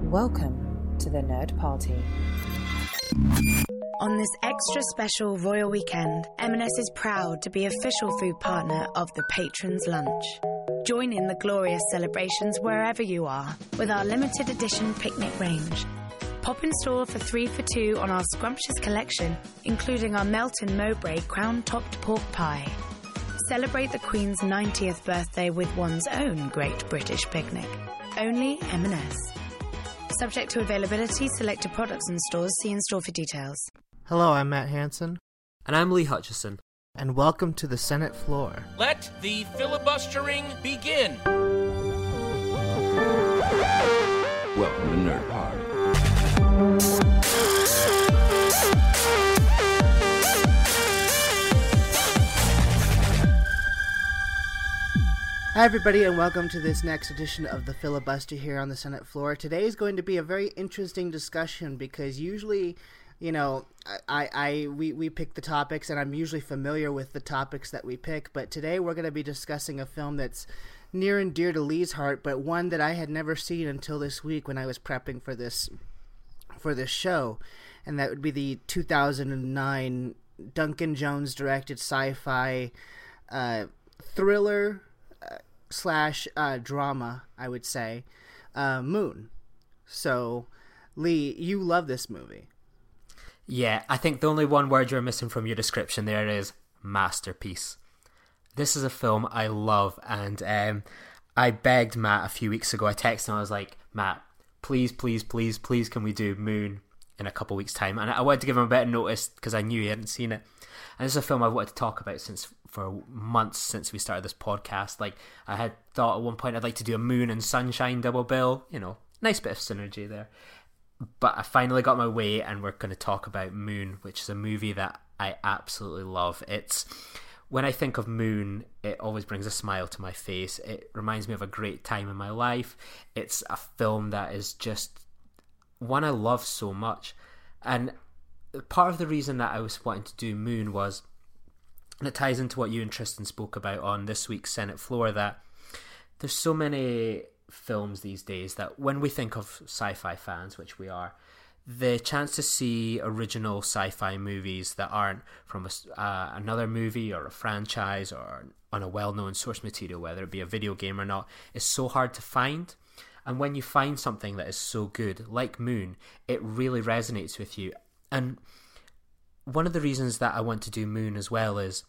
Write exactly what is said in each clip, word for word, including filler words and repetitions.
Welcome to the Nerd Party. On this extra special Royal Weekend, M and S is proud to be official food partner of the Patrons Lunch. Join in the glorious celebrations wherever you are with our limited edition picnic range. Pop in store for three for two on our scrumptious collection, including our Melton Mowbray crown-topped pork pie. Celebrate the Queen's ninetieth birthday with one's own Great British Picnic. Only M and S. Subject to availability, selected products and stores. See in store for details. Hello, I'm Matt Hansen. And I'm Lee Hutchison. And welcome to the Senate floor. Let the filibustering begin. Welcome to Nerd Party. Hi everybody, and welcome to this next edition of the Filibuster here on the Senate floor. Today is going to be a very interesting discussion because usually, you know, I, I we, we pick the topics and I'm usually familiar with the topics that we pick, but today we're going to be discussing a film that's near and dear to Lee's heart, but one that I had never seen until this week when I was prepping for this for this show, and that would be the two thousand nine Duncan Jones directed sci-fi uh, thriller uh, slash uh, drama, I would say, uh, Moon. So, Lee, you love this movie. Yeah, I think the only one word you're missing from your description there is masterpiece. This is a film I love, and um, I begged Matt a few weeks ago. I texted him, I was like, Matt, please, please, please, please, can we do Moon in a couple weeks' time? And I wanted to give him a bit of notice because I knew he hadn't seen it. And this is a film I've wanted to talk about since for months since we started this podcast. Like, I had thought at one point I'd like to do a Moon and Sunshine double bill. You know, nice bit of synergy there. But I finally got my way, and we're going to talk about Moon, which is a movie that I absolutely love. It's when I think of Moon, it always brings a smile to my face. It reminds me of a great time in my life. It's a film that is just one I love so much. And part of the reason that I was wanting to do Moon was, and it ties into what you and Tristan spoke about on this week's Senate floor, that there's so many films these days that when we think of sci-fi fans, which we are, the chance to see original sci-fi movies that aren't from a, uh, another movie or a franchise or on a well-known source material, whether it be a video game or not, is so hard to find. And when you find something that is so good, like Moon, it really resonates with you. And one of the reasons that I want to do Moon as well is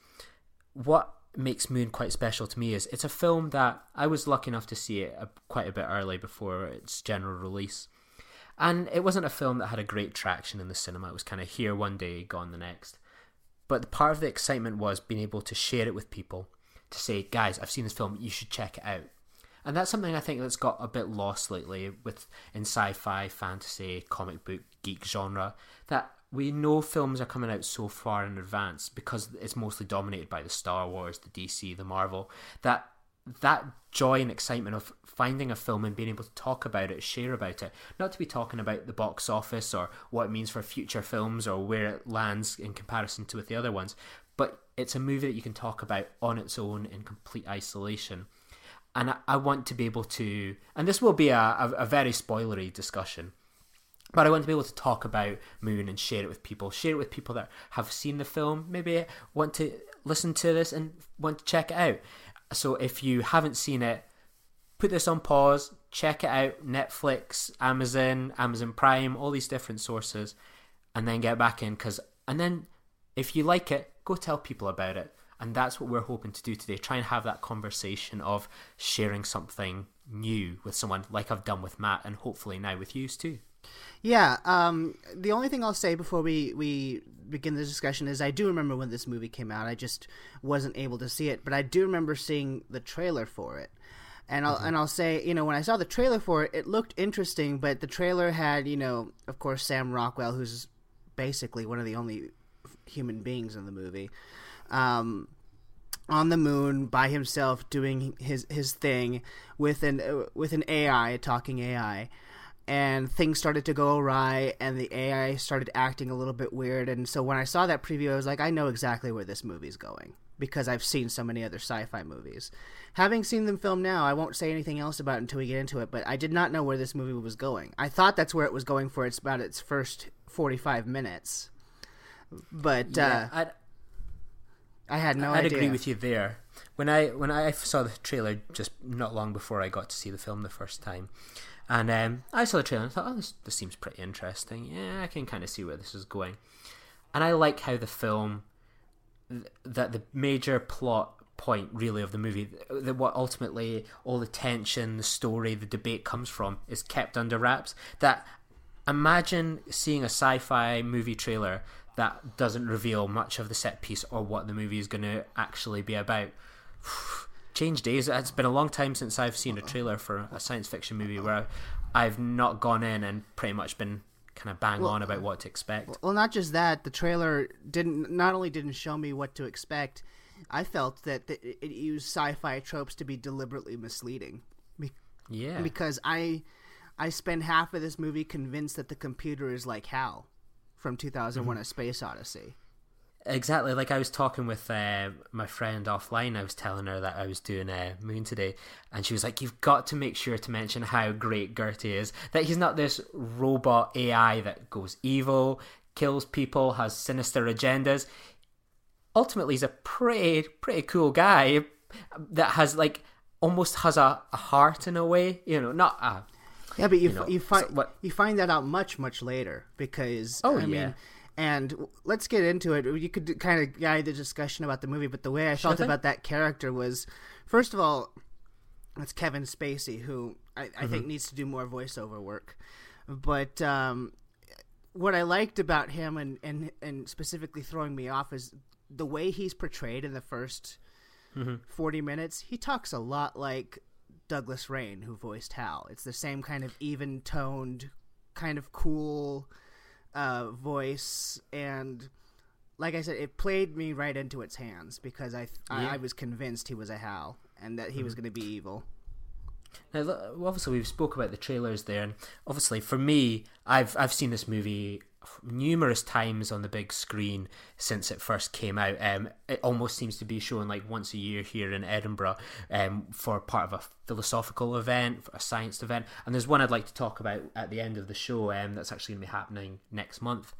what makes Moon quite special to me is it's a film that I was lucky enough to see it a, quite a bit early before its general release. And it wasn't a film that had a great traction in the cinema. It was kind of here one day, gone the next. But part of the excitement was being able to share it with people, to say, guys, I've seen this film, you should check it out. And that's something I think that's got a bit lost lately with in sci-fi, fantasy, comic book, geek genre, that we know films are coming out so far in advance because it's mostly dominated by the Star Wars, the D C, the Marvel, that that joy and excitement of finding a film and being able to talk about it, share about it, not to be talking about the box office or what it means for future films or where it lands in comparison to with the other ones, but it's a movie that you can talk about on its own in complete isolation. And I, I want to be able to, and this will be a, a, a very spoilery discussion, but I want to be able to talk about Moon and share it with people, share it with people that have seen the film, maybe want to listen to this and want to check it out. So if you haven't seen it, put this on pause, check it out, Netflix, Amazon, Amazon Prime, all these different sources, and then get back in. Cause, and then if you like it, go tell people about it. And that's what we're hoping to do today, try and have that conversation of sharing something new with someone like I've done with Matt and hopefully now with you too. Yeah, um, the only thing I'll say before we, we begin the discussion is I do remember when this movie came out. I just wasn't able to see it, but I do remember seeing the trailer for it. And I'll, mm-hmm. and I'll say, you know, when I saw the trailer for it, it looked interesting, but the trailer had, you know, of course, Sam Rockwell, who's basically one of the only human beings in the movie, um, on the moon by himself doing his, his thing with an, uh, with an A I, a talking A I. And things started to go awry, and the A I started acting a little bit weird. And so when I saw that preview, I was like, I know exactly where this movie's going. because I've seen so many other sci-fi movies. Having seen them film now, I won't say anything else about it until we get into it, but I did not know where this movie was going. I thought that's where it was going for its about its first forty-five minutes. But Yeah, uh, I'd, I had no I'd idea. agree with you there. When I when I saw the trailer just not long before I got to see the film the first time, and um, I saw the trailer and I thought, oh, this, this seems pretty interesting. Yeah, I can kind of see where this is going. And I like how the film, th- that the major plot point really of the movie, that what ultimately all the tension, the story, the debate comes from, is kept under wraps. That imagine seeing a sci-fi movie trailer that doesn't reveal much of the set piece or what the movie is going to actually be about. Change days. It's been a long time since I've seen a trailer for a science fiction movie where I've not gone in and pretty much been kind of bang Well, on about what to expect. Well, not just that, the trailer didn't not only didn't show me what to expect, I felt that the, it used sci-fi tropes to be deliberately misleading. Be- Yeah. Because I I spend half of this movie convinced that the computer is like Hal from two thousand one: Mm-hmm. A Space Odyssey. Exactly. Like I was talking with uh, my friend offline. I was telling her that I was doing uh, Moon today, and she was like, "You've got to make sure to mention how great Gertie is. That he's not this robot A I that goes evil, kills people, has sinister agendas. Ultimately, he's a pretty pretty cool guy that has like almost has a, a heart in a way. You know, not a." Yeah, but you You know, you find so what- you find that out much much later because Oh, I yeah. mean, and let's get into it. You could kind of guide the discussion about the movie, but the way I felt thing. about that character was, first of all, it's Kevin Spacey, who I, I Mm-hmm. think needs to do more voiceover work. But um, what I liked about him, and, and and specifically throwing me off, is the way he's portrayed in the first Mm-hmm. forty minutes. He talks a lot like Douglas Rain, who voiced Hal. It's the same kind of even-toned, kind of cool uh, voice, and like I said, it played me right into its hands because I I, Yeah. I was convinced he was a Hal and that he was going to be evil. Now, look, obviously, we've spoke about the trailers there, and obviously, for me, I've I've seen this movie numerous times on the big screen since it first came out. Um, it almost seems to be shown like once a year here in Edinburgh, um, for part of a philosophical event, for a science event. And there's one I'd like to talk about at the end of the show. Um, that's actually going to be happening next month.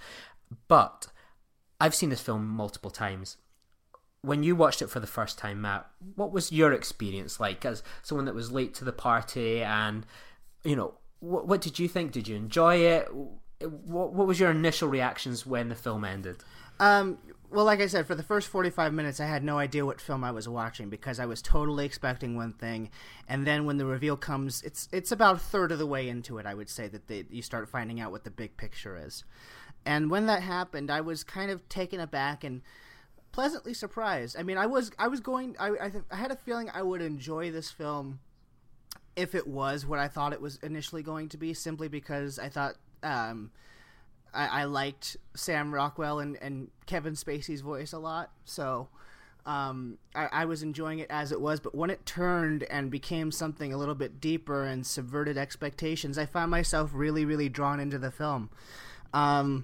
But I've seen this film multiple times. When you watched it for the first time, Matt, what was your experience like as someone that was late to the party? And, you know, what, what did you think? Did you enjoy it? What, what was your initial reactions when the film ended? Um, well, like I said, for the first forty-five minutes, I had no idea what film I was watching because I was totally expecting one thing, and then when the reveal comes, it's it's about a third of the way into it, I would say, that they, you start finding out what the big picture is. And when that happened, I was kind of taken aback and pleasantly surprised. I mean, I was I was going I I, th- I had a feeling I would enjoy this film if it was what I thought it was initially going to be, simply because I thought um, I, I liked Sam Rockwell and, and Kevin Spacey's voice a lot, so um, I, I was enjoying it as it was. But when it turned and became something a little bit deeper and subverted expectations, I found myself really, really drawn into the film. Um,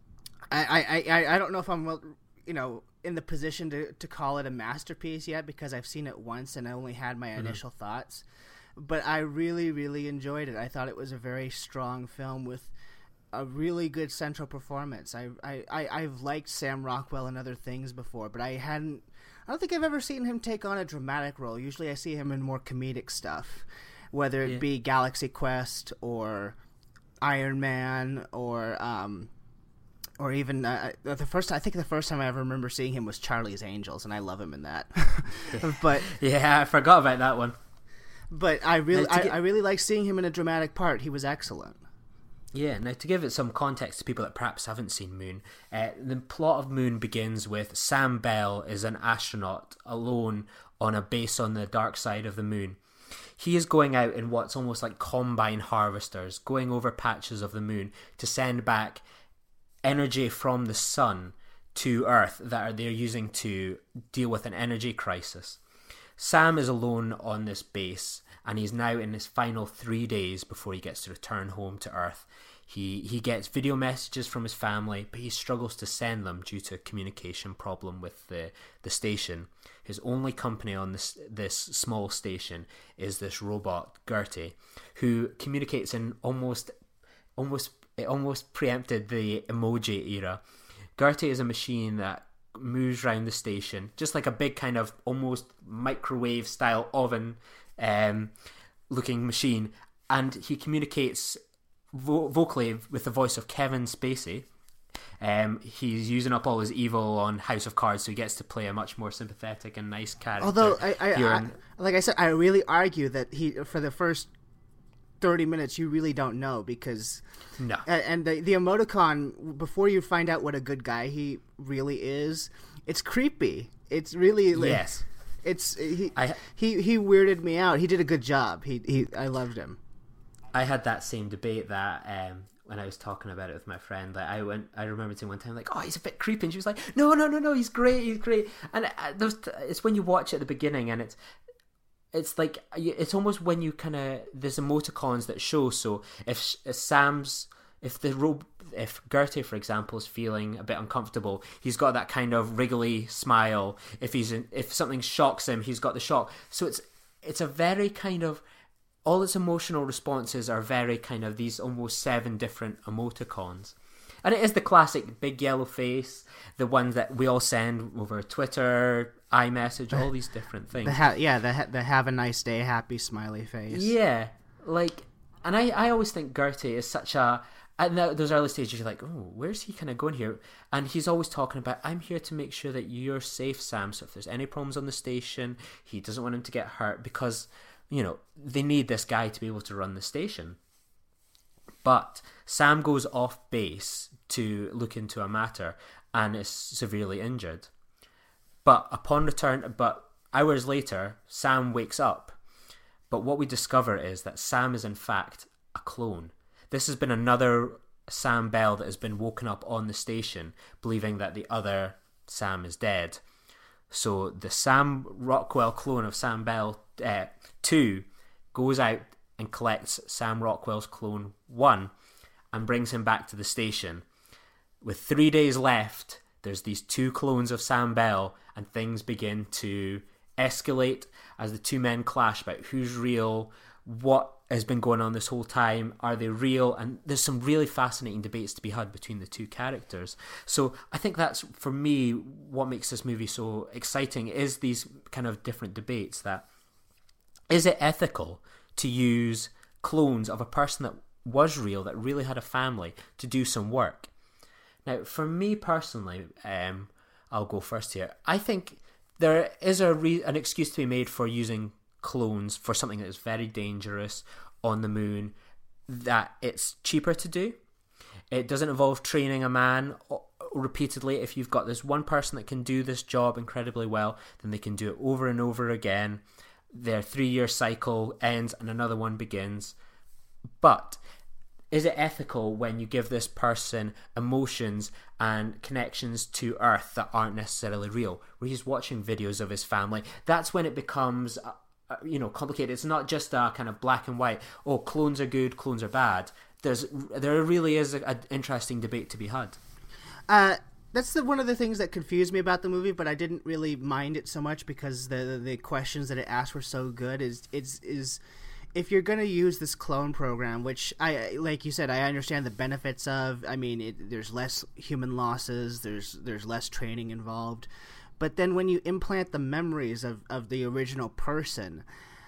I, I, I, I don't know if I'm, well, you know, in the position to, to call it a masterpiece yet because I've seen it once and I only had my mm-hmm. initial thoughts. But I really, really enjoyed it. I thought it was a very strong film with a really good central performance. I, I, I, I've liked Sam Rockwell in other things before, but I hadn't... I don't think I've ever seen him take on a dramatic role. Usually I see him in more comedic stuff, whether it yeah. be Galaxy Quest or Iron Man or... um. Or even uh, the first, I think the first time I ever remember seeing him was Charlie's Angels, and I love him in that. But yeah, I forgot about that one. But I really, now, get, I, I really like seeing him in a dramatic part. He was excellent. Yeah. Now, to give it some context to people that perhaps haven't seen Moon, uh, the plot of Moon begins with Sam Bell is an astronaut alone on a base on the dark side of the moon. He is going out in what's almost like combine harvesters, going over patches of the moon to send back energy from the sun to Earth that are they're using to deal with an energy crisis. Sam is alone on this base, and he's now in his final three days before he gets to return home to Earth. He he gets video messages from his family, but he struggles to send them due to a communication problem with the, the station. His only company on this this small station is this robot, Gertie, who communicates in almost almost it almost preempted the emoji era. Gertie is a machine that moves around the station, just like a big kind of almost microwave style oven um, looking machine, and he communicates vo- vocally with the voice of Kevin Spacey. Um, he's using up all his evil on House of Cards, so he gets to play a much more sympathetic and nice character. Although, I, I, here I in- like I said, I really argue that he for the first thirty minutes you really don't know, because no, and, and the, the emoticon, before you find out what a good guy he really is, it's creepy. It's really yes. It's he, I, he he weirded me out. He did a good job. He he I loved him. I had that same debate that um, when I was talking about it with my friend. Like I went, I remember saying one time, like, "Oh, he's a bit creepy," and she was like, "No, no, no, no, he's great, he's great." And uh, those, it's when you watch it at the beginning, and it's, it's like it's almost when you kind of there's emoticons that show. So if, if Sam's, if the robe, if Gertie, for example, is feeling a bit uncomfortable, he's got that kind of wriggly smile. If he's in, if something shocks him, he's got the shock. So it's it's a very kind of all its emotional responses are very kind of these almost seven different emoticons. And it is the classic big yellow face, the ones that we all send over Twitter, iMessage, all these different things. The ha- yeah, the, ha- the have a nice day, happy smiley face. Yeah, like, and I, I always think Gertie is such a, at those early stages, you're like, oh, where's he kind of going here? And he's always talking about, I'm here to make sure that you're safe, Sam. So if there's any problems on the station, he doesn't want him to get hurt, because, you know, they need this guy to be able to run the station. But Sam goes off base to look into a matter and is severely injured. But upon return, but hours later, Sam wakes up. But what we discover is that Sam is in fact a clone. This has been another Sam Bell that has been woken up on the station, believing that the other Sam is dead. So the Sam Rockwell clone of Sam Bell uh, two goes out and collects Sam Rockwell's clone one and brings him back to the station. With three days left, there's these two clones of Sam Bell, and things begin to escalate as the two men clash about who's real, what has been going on this whole time, are they real? And there's some really fascinating debates to be had between the two characters. So I think that's, for me, what makes this movie so exciting, is these kind of different debates. That is it ethical to use clones of a person that was real, that really had a family, to do some work? Now, for me personally, um, I'll go first here. I think there is a re- an excuse to be made for using clones for something that is very dangerous on the moon, that it's cheaper to do. It doesn't involve training a man repeatedly. If you've got this one person that can do this job incredibly well, then they can do it over and over again. Their three-year cycle ends and another one begins. But is it ethical when you give this person emotions and connections to Earth that aren't necessarily real, where he's watching videos of his family? That's when it becomes, uh, uh, you know, complicated. It's not just a kind of black and white, oh, clones are good, clones are bad. There's There really is an interesting debate to be had. Uh, that's the, one of the things that confused me about the movie, but I didn't really mind it so much because the the, the questions that it asked were so good. Is it's is if you're going to use this clone program, which I, like you said, I understand the benefits of. I mean, it, there's less human losses, there's there's less training involved, but then when you implant the memories of, of the original person,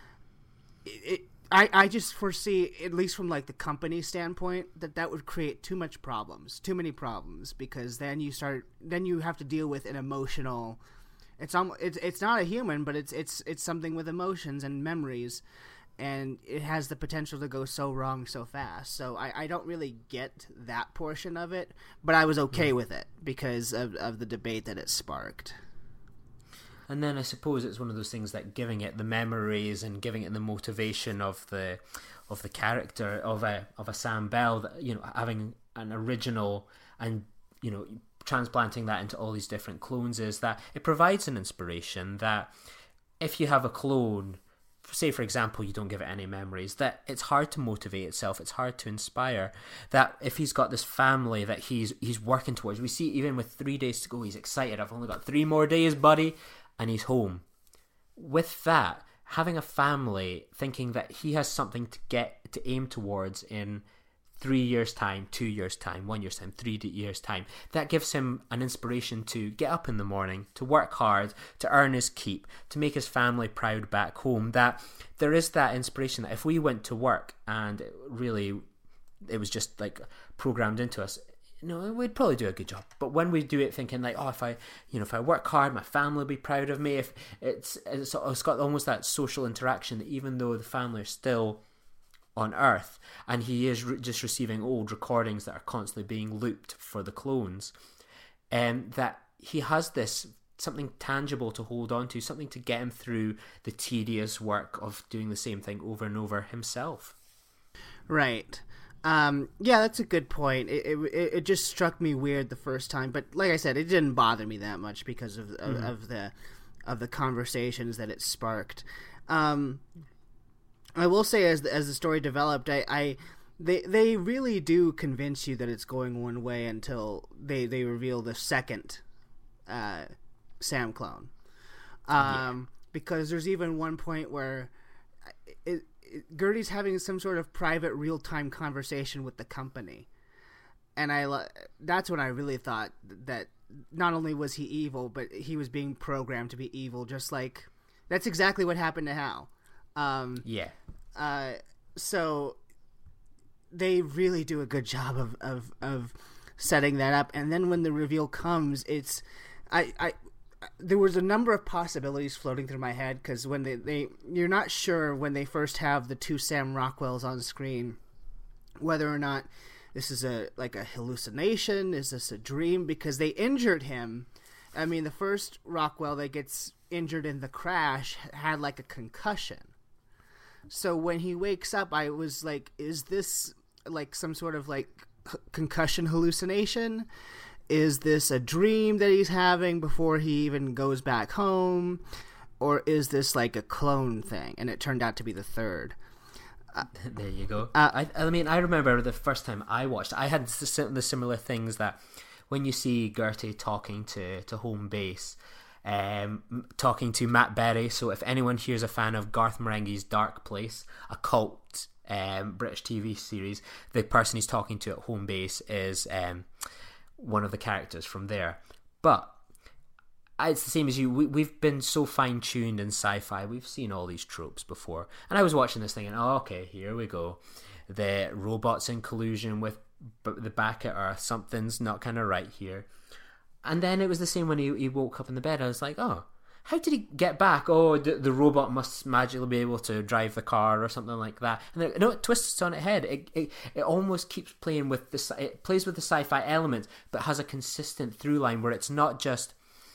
it, it I, I just foresee, at least from like the company standpoint, that that would create too much problems, too many problems, because then you start, then you have to deal with an emotional. It's almost, it's it's not a human, but it's it's it's something with emotions and memories. And it has the potential to go so wrong so fast. So I, I don't really get that portion of it, but I was okay with it because of, of the debate that it sparked. And then I suppose it's one of those things that giving it the memories and giving it the motivation of the of the character of a of a Sam Bell, that, you know, having an original and, you know, transplanting that into all these different clones, is that it provides an inspiration that if you have a clone say for example you don't give it any memories, that it's hard to motivate itself, it's hard to inspire. That if he's got this family that he's he's working towards, we see even with three days to go, he's excited, I've only got three more days, buddy, and he's home. With that, having a family, thinking that he has something to get to aim towards in three years time, two years time, one year's time, three years time, that gives him an inspiration to get up in the morning, to work hard, to earn his keep, to make his family proud back home. That there is that inspiration that if we went to work and it really it was just like programmed into us, you know, we'd probably do a good job. But when we do it thinking like, oh, if I, you know, if I work hard, my family will be proud of me. If it's it's, it's got almost that social interaction that even though the family are still on Earth and he is re- just receiving old recordings that are constantly being looped for the clones, and um, that he has this something tangible to hold on to, something to get him through the tedious work of doing the same thing over and over himself. Right. Um, yeah, that's a good point. It, it it just struck me weird the first time, but like I said, it didn't bother me that much because of of, mm. of the of the conversations that it sparked. Um, I will say, as the, as the story developed, I, I they they really do convince you that it's going one way until they, they reveal the second uh, Sam clone. Um, yeah. Because there's even one point where it, it, Gertie's having some sort of private real time conversation with the company, and I that's when I really thought that not only was he evil, but he was being programmed to be evil. Just like that's exactly what happened to Hal. Um, yeah. Uh, so they really do a good job of, of, of setting that up. And then when the reveal comes, it's, I, I, there was a number of possibilities floating through my head. Cause when they, they, you're not sure when they first have the two Sam Rockwells on screen, whether or not this is a, like a hallucination, is this a dream? Because they injured him. I mean, the first Rockwell that gets injured in the crash had like a concussion. So when he wakes up, I was like, is this like some sort of like concussion hallucination? Is this a dream that he's having before he even goes back home? Or is this like a clone thing? And it turned out to be the third. Uh, there you go. Uh, I, I mean, I remember the first time I watched, I had the similar things that when you see Gertie talking to, to home base, Um, talking to Matt Berry. So if anyone here is a fan of Garth Marenghi's Dark Place, a cult um, British T V series, the person he's talking to at home base is um, one of the characters from there. But it's the same as you. We, we've been so fine-tuned in sci-fi. We've seen all these tropes before. And I was watching this thing and, oh, okay, here we go. The robots in collusion with the back of Earth. Something's not kind of right here. And then it was the same when he, he woke up in the bed. I was like, oh, how did he get back? Oh, the, the robot must magically be able to drive the car or something like that. And then, no, it twists on its head. It, it it almost keeps playing with the it plays with the sci-fi elements, but has a consistent through line where it's not just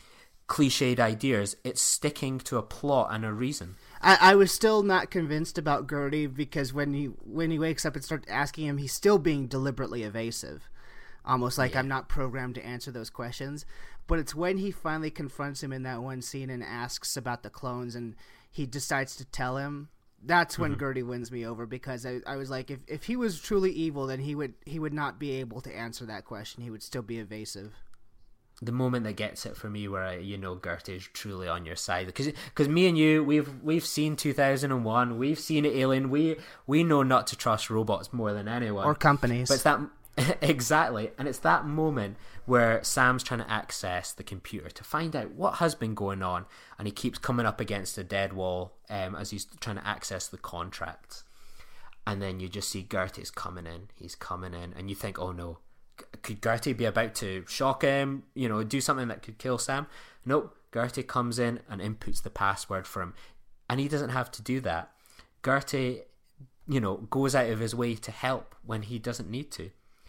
cliched ideas. It's sticking to a plot and a reason. I, I was still not convinced about Gertie because when he when he wakes up and starts asking him, he's still being deliberately evasive. Almost like yeah. I'm not programmed to answer those questions. But it's when he finally confronts him in that one scene and asks about the clones and he decides to tell him, that's when mm-hmm. Gertie wins me over, because I, I was like, if, if he was truly evil, then he would he would not be able to answer that question. He would still be evasive. The moment that gets it for me where, I, you know, Gertie is truly on your side. Because because me and you, we've we've seen two thousand one, we've seen Alien, we, we know not to trust robots more than anyone. Or companies. But it's that... Exactly, and it's that moment where Sam's trying to access the computer to find out what has been going on, and he keeps coming up against a dead wall um, as he's trying to access the contracts. And then you just see Gertie's coming in, he's coming in, and you think, oh no, could Gertie be about to shock him, you know, do something that could kill Sam? Nope, Gertie comes in and inputs the password for him, and he doesn't have to do that. Gertie, you know, goes out of his way to help when he doesn't need to.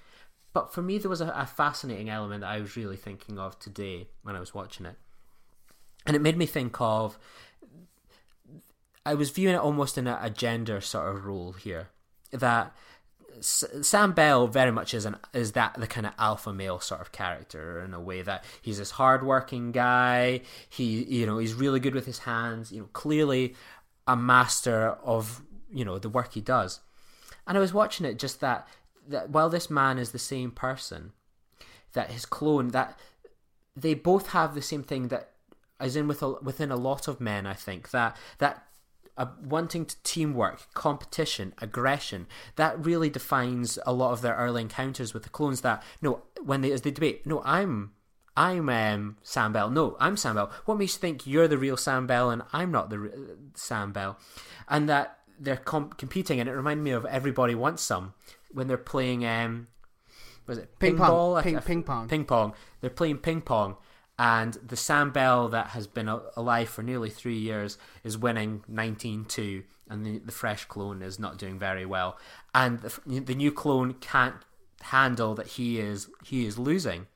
But for me, there was a, a fascinating element that I was really thinking of today when I was watching it. And it made me think of... I was viewing it almost in a, a gender sort of role here. That S- Sam Bell very much is an is that the kind of alpha male sort of character, in a way that he's this hardworking guy. He, you know, he's really good with his hands. You know, clearly a master of, you know, the work he does. And I was watching it just that, that while this man is the same person, that his clone, that they both have the same thing that, as in with a, within a lot of men, I think, that that uh, wanting to teamwork, competition, aggression, that really defines a lot of their early encounters with the clones. That, no, when they, as they debate, no, I'm I'm um, Sam Bell. No, I'm Sam Bell. What makes you think you're the real Sam Bell and I'm not the re- Sam Bell? And that they're comp- competing, and it reminded me of Everybody Wants Some when they're playing. Um, was it ping, ping pong? Ball? Ping, I, I, ping pong. Ping pong. They're playing ping pong, and the Sam Bell that has been alive for nearly three years is winning nineteen two, and the, the fresh clone is not doing very well, and the, the new clone can't handle that he is he is losing.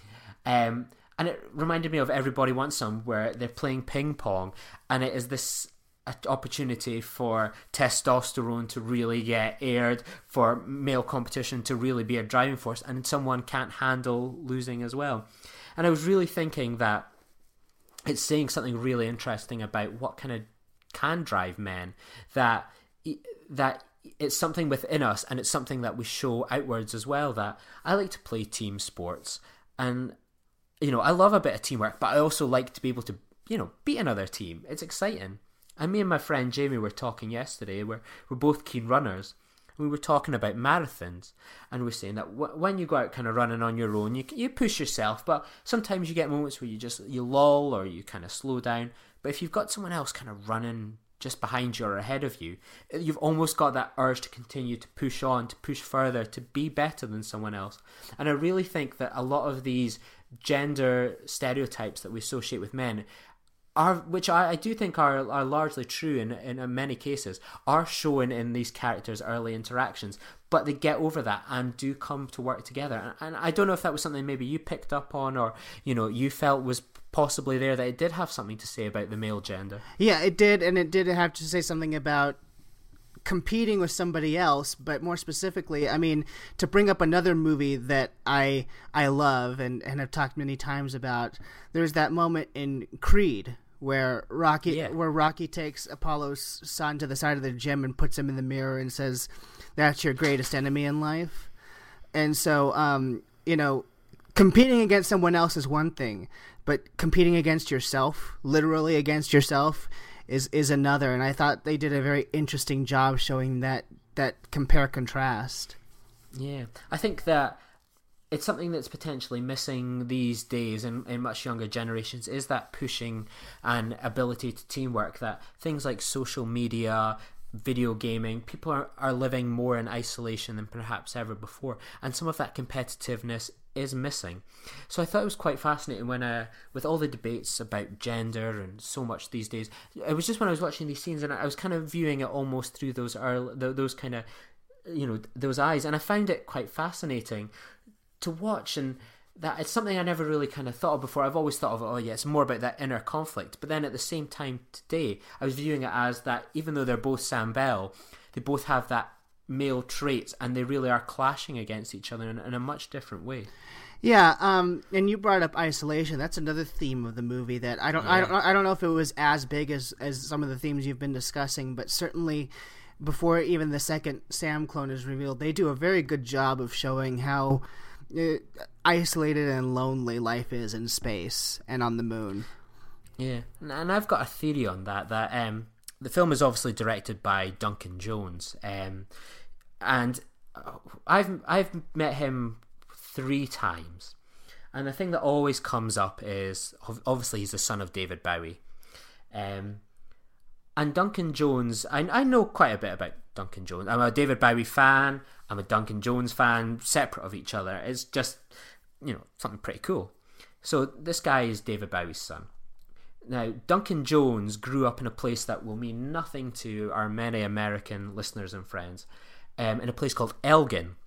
Um, and it reminded me of Everybody Wants Some, where they're playing ping pong, and it is this opportunity for testosterone to really get aired, for male competition to really be a driving force, and someone can't handle losing as well. And I was really thinking that it's saying something really interesting about what kind of can drive men, that that it's something within us, and it's something that we show outwards as well. That I like to play team sports, and you know, I love a bit of teamwork, but I also like to be able to, you know, beat another team. It's exciting. And me and my friend Jamie were talking yesterday. We're, we're both keen runners. We were talking about marathons, and we're saying that w- when you go out kind of running on your own, you you push yourself, but sometimes you get moments where you just, you lull or you kind of slow down. But if you've got someone else kind of running just behind you or ahead of you, you've almost got that urge to continue to push on, to push further, to be better than someone else. And I really think that a lot of these gender stereotypes that we associate with men are, which I, I do think are are largely true in, in many cases, are shown in these characters' early interactions, but they get over that and do come to work together. And, and I don't know if that was something maybe you picked up on, or, you know, you felt was possibly there, that it did have something to say about the male gender. Yeah, it did, and it did have to say something about competing with somebody else, but more specifically, I mean, to bring up another movie that I I love and, and have talked many times about, there's that moment in Creed where Rocky yeah. where Rocky takes Apollo's son to the side of the gym and puts him in the mirror and says, "That's your greatest enemy in life." And so, um, you know, competing against someone else is one thing, but competing against yourself, literally against yourself, is is another. And I thought they did a very interesting job showing that that compare contrast. Yeah, I think that it's something that's potentially missing these days in, in much younger generations, is that pushing and ability to teamwork. That things like social media, video gaming, people are, are living more in isolation than perhaps ever before, and some of that competitiveness is missing. So I thought it was quite fascinating when uh, with all the debates about gender and so much these days, it was just when I was watching these scenes and I was kind of viewing it almost through those early, those kind of, you know, those eyes, and I found it quite fascinating to watch. And that it's something I never really kind of thought of before. I've always thought of, oh yeah, it's more about that inner conflict, but then at the same time today I was viewing it as that even though they're both Sam Bell, they both have that male traits, and they really are clashing against each other in, in a much different way. Yeah, um, and you brought up isolation. That's another theme of the movie that I don't, yeah. I don't, I don't know if it was as big as, as some of the themes you've been discussing, but certainly before even the second Sam clone is revealed, they do a very good job of showing how uh, isolated and lonely life is in space and on the moon. Yeah, and I've got a theory on that. That um, the film is obviously directed by Duncan Jones, um, and I've I've met him three times, and the thing that always comes up is obviously he's the son of David Bowie, um, and Duncan Jones. I I know quite a bit about Duncan Jones. I'm a David Bowie fan. I'm a Duncan Jones fan, separate of each other. It's just, you know, something pretty cool. So this guy is David Bowie's son. Now, Duncan Jones grew up in a place that will mean nothing to our many American listeners and friends, um, in a place called Elgin.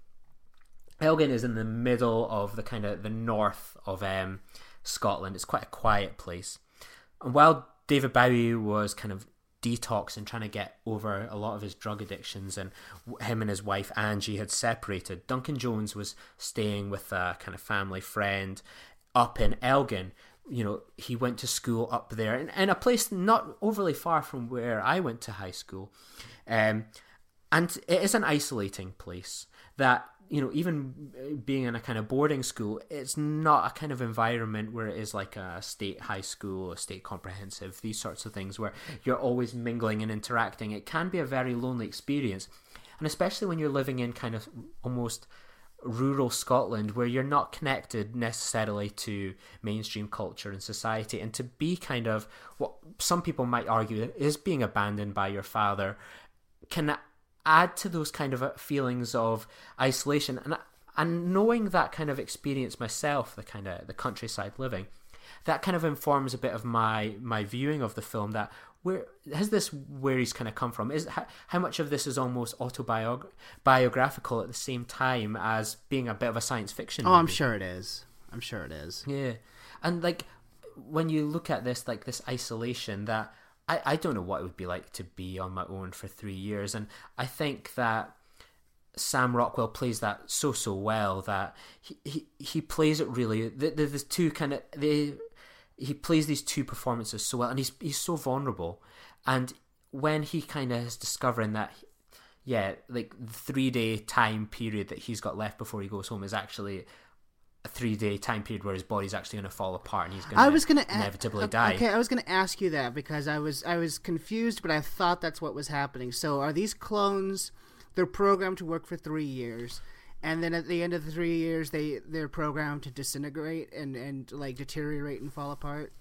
Elgin is in the middle of the kind of the north of um, Scotland. It's quite a quiet place. And while David Bowie was kind of detoxing, trying to get over a lot of his drug addictions, and him and his wife Angie had separated, Duncan Jones was staying with a kind of family friend up in Elgin, you know, he went to school up there in, in a place not overly far from where I went to high school. Um, and it is an isolating place that, you know, even being in a kind of boarding school, it's not a kind of environment where it is like a state high school, a state comprehensive, these sorts of things where you're always mingling and interacting. It can be a very lonely experience. And especially when you're living in kind of almost rural Scotland where you're not connected necessarily to mainstream culture and society, and to be kind of what some people might argue is being abandoned by your father can add to those kind of feelings of isolation. And and knowing that kind of experience myself, the kind of the countryside living, that kind of informs a bit of my my viewing of the film. That where has this where he's kind of come from? Is how, how much of this is almost autobiographical at the same time as being a bit of a science fiction Oh, movie? I'm sure it is. I'm sure it is. Yeah, and like when you look at this, like this isolation, that I I don't know what it would be like to be on my own for three years, and I think that Sam Rockwell plays that so so well that he he, he plays it really. The the, the two kind of they. He plays these two performances so well, and he's he's so vulnerable. And when he kind of is discovering that, yeah, like the three day time period that he's got left before he goes home is actually a three day time period where his body's actually going to fall apart and he's going I was gonna to inevitably a- die. Okay, I was going to ask you that because I was I was confused, but I thought that's what was happening. So are these clones? They're programmed to work for three years. And then at the end of the three years, they, they're programmed to disintegrate and, and like deteriorate and fall apart?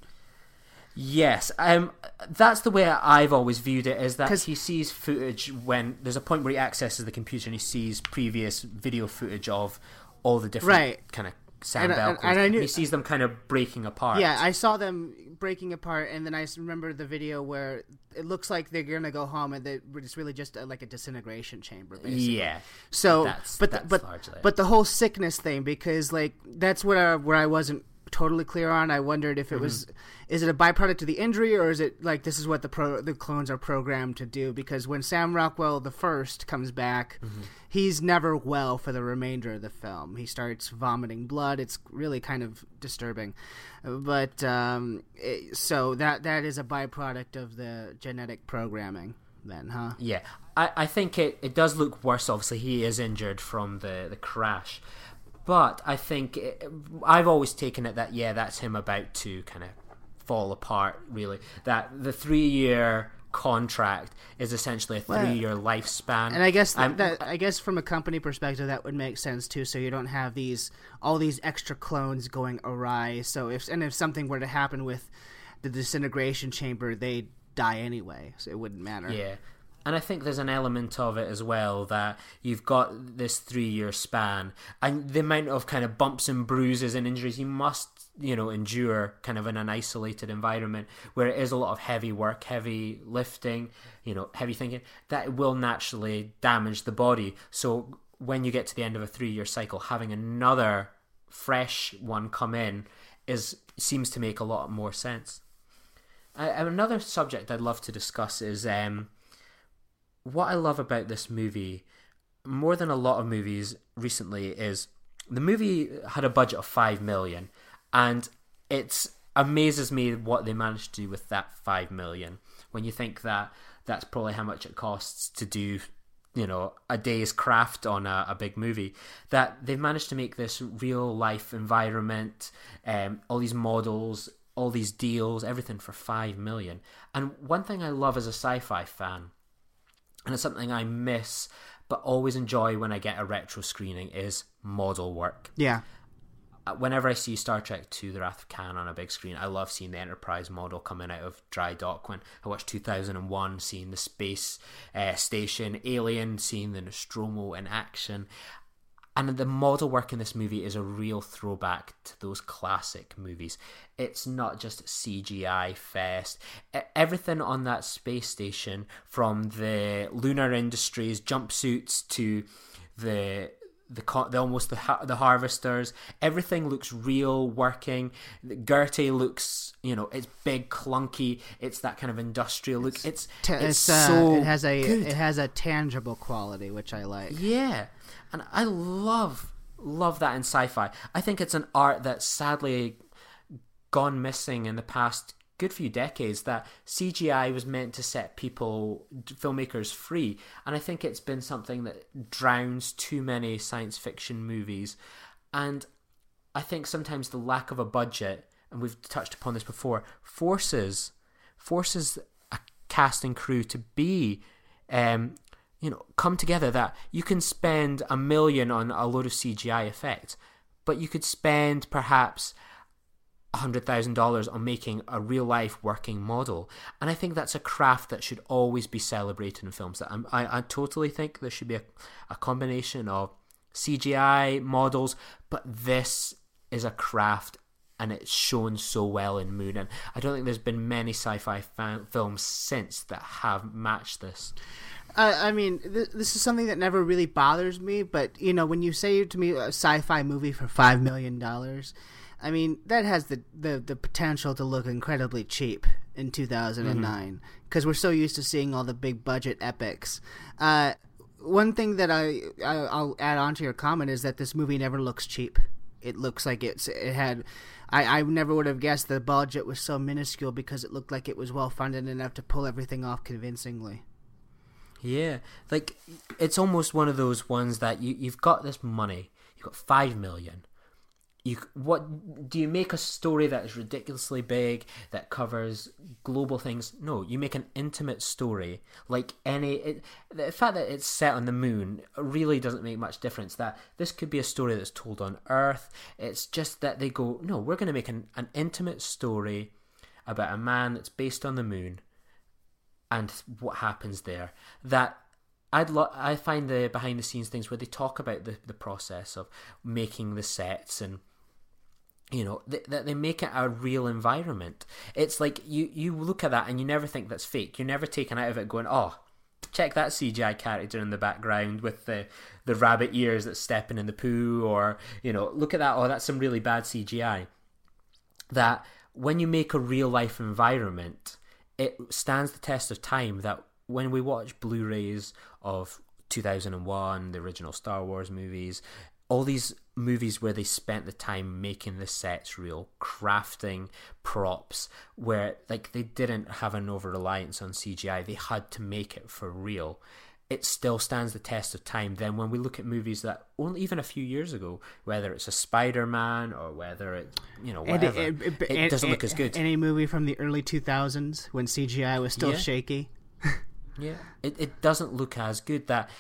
Yes, um, that's the way I've always viewed it, is that he sees footage when there's a point where he accesses the computer and he sees previous video footage of all the different right. kind of Sam and, Bell and, and I knew, he sees them kind of breaking apart. Yeah, I saw them breaking apart, and then I remember the video where it looks like they're going to go home and they, it's really just a, like a disintegration chamber, basically. Yeah. So, that's, but that's but largely but the whole sickness thing, because like that's what I, where I wasn't totally clear on. I wondered if it mm-hmm. was, is it a byproduct of the injury, or is it like this is what the pro, the clones are programmed to do? Because when Sam Rockwell the first comes back, mm-hmm. he's never well for the remainder of the film. He starts vomiting blood. It's really kind of disturbing. But um, it, so that that is a byproduct of the genetic programming then, huh? Yeah. I, I think it, it does look worse. Obviously, he is injured from the, the crash. But I think it, I've always taken it that, yeah, that's him about to kind of fall apart, really. That the three-year contract is essentially a three-year well, lifespan. And I guess th- that I guess from a company perspective, that would make sense, too, so you don't have these all these extra clones going awry. So if and if something were to happen with the disintegration chamber, they'd die anyway, so it wouldn't matter. Yeah. And I think there's an element of it as well that you've got this three-year span, and the amount of kind of bumps and bruises and injuries you must, you know, endure kind of in an isolated environment where it is a lot of heavy work, heavy lifting, you know, heavy thinking, that will naturally damage the body. So when you get to the end of a three-year cycle, having another fresh one come in is seems to make a lot more sense. I, another subject I'd love to discuss is... Um, what I love about this movie, more than a lot of movies recently, is the movie had a budget of five million, and it amazes me what they managed to do with that five million. When you think that that's probably how much it costs to do, you know, a day's craft on a, a big movie, that they've managed to make this real life environment, um, all these models, all these deals, everything for five million. And one thing I love as a sci-fi fan, and it's something I miss but always enjoy when I get a retro screening, is model work. Yeah. Whenever I see Star Trek two, The Wrath of Khan on a big screen, I love seeing the Enterprise model coming out of dry dock. When I watched two thousand one, seeing the space uh, station, Alien, seeing the Nostromo in action. And the model work in this movie is a real throwback to those classic movies. It's not just C G I fest. Everything on that space station, from the Lunar Industries jumpsuits to the the, the almost the the harvesters, everything looks real, working. Gertie looks, you know, it's big, clunky. It's that kind of industrial look. It's it's, t- it's, it's so uh, it has a good. It has a tangible quality, which I like. Yeah. And I love, love that in sci-fi. I think it's an art that sadly gone missing in the past good few decades, that C G I was meant to set people, filmmakers, free. And I think it's been something that drowns too many science fiction movies. And I think sometimes the lack of a budget, and we've touched upon this before, forces forces a cast and crew to be, um, you know, come together. That you can spend a million on a load of C G I effects, but you could spend perhaps one hundred thousand dollars on making a real-life working model. And I think that's a craft that should always be celebrated in films. That I, I totally think there should be a, a combination of C G I models, but this is a craft, and it's shown so well in Moon. And I don't think there's been many sci-fi fan- films since that have matched this. Uh, I mean, th- this is something that never really bothers me, but, you know, when you say to me a sci-fi movie for five million dollars, I mean, that has the, the, the potential to look incredibly cheap in two thousand nine, because mm-hmm. we're so used to seeing all the big budget epics. Uh, one thing that I, I, I'll add on to your comment is that this movie never looks cheap. It looks like it's it had... I, I never would have guessed the budget was so minuscule, because it looked like it was well-funded enough to pull everything off convincingly. Yeah, like, it's almost one of those ones that you, you've got this money, you've got five million. You, what do you make a story that is ridiculously big, that covers global things? No, you make an intimate story. Like any, it, the fact that it's set on the moon really doesn't make much difference. That this could be a story that's told on Earth. It's just that they go, no, we're going to make an, an intimate story about a man that's based on the moon and what happens there. That I'd lo- I find the behind the scenes things where they talk about the, the process of making the sets, and you know, that they, they make it a real environment. It's like you, you look at that and you never think that's fake. You're never taken out of it going, oh, check that C G I character in the background with the, the rabbit ears that's stepping in the poo, or, you know, look at that, oh, that's some really bad C G I. That when you make a real life environment, it stands the test of time. That when we watch Blu-rays of two thousand one, the original Star Wars movies, all these movies where they spent the time making the sets real, crafting props, where like they didn't have an over-reliance on C G I, they had to make it for real, it still stands the test of time. Then when we look at movies that only even a few years ago, whether it's a Spider-Man or whether it's, you know, whatever, and, and, it and, doesn't look as good. Any movie from the early two thousands when C G I was still yeah. shaky. yeah, it, it doesn't look as good. That,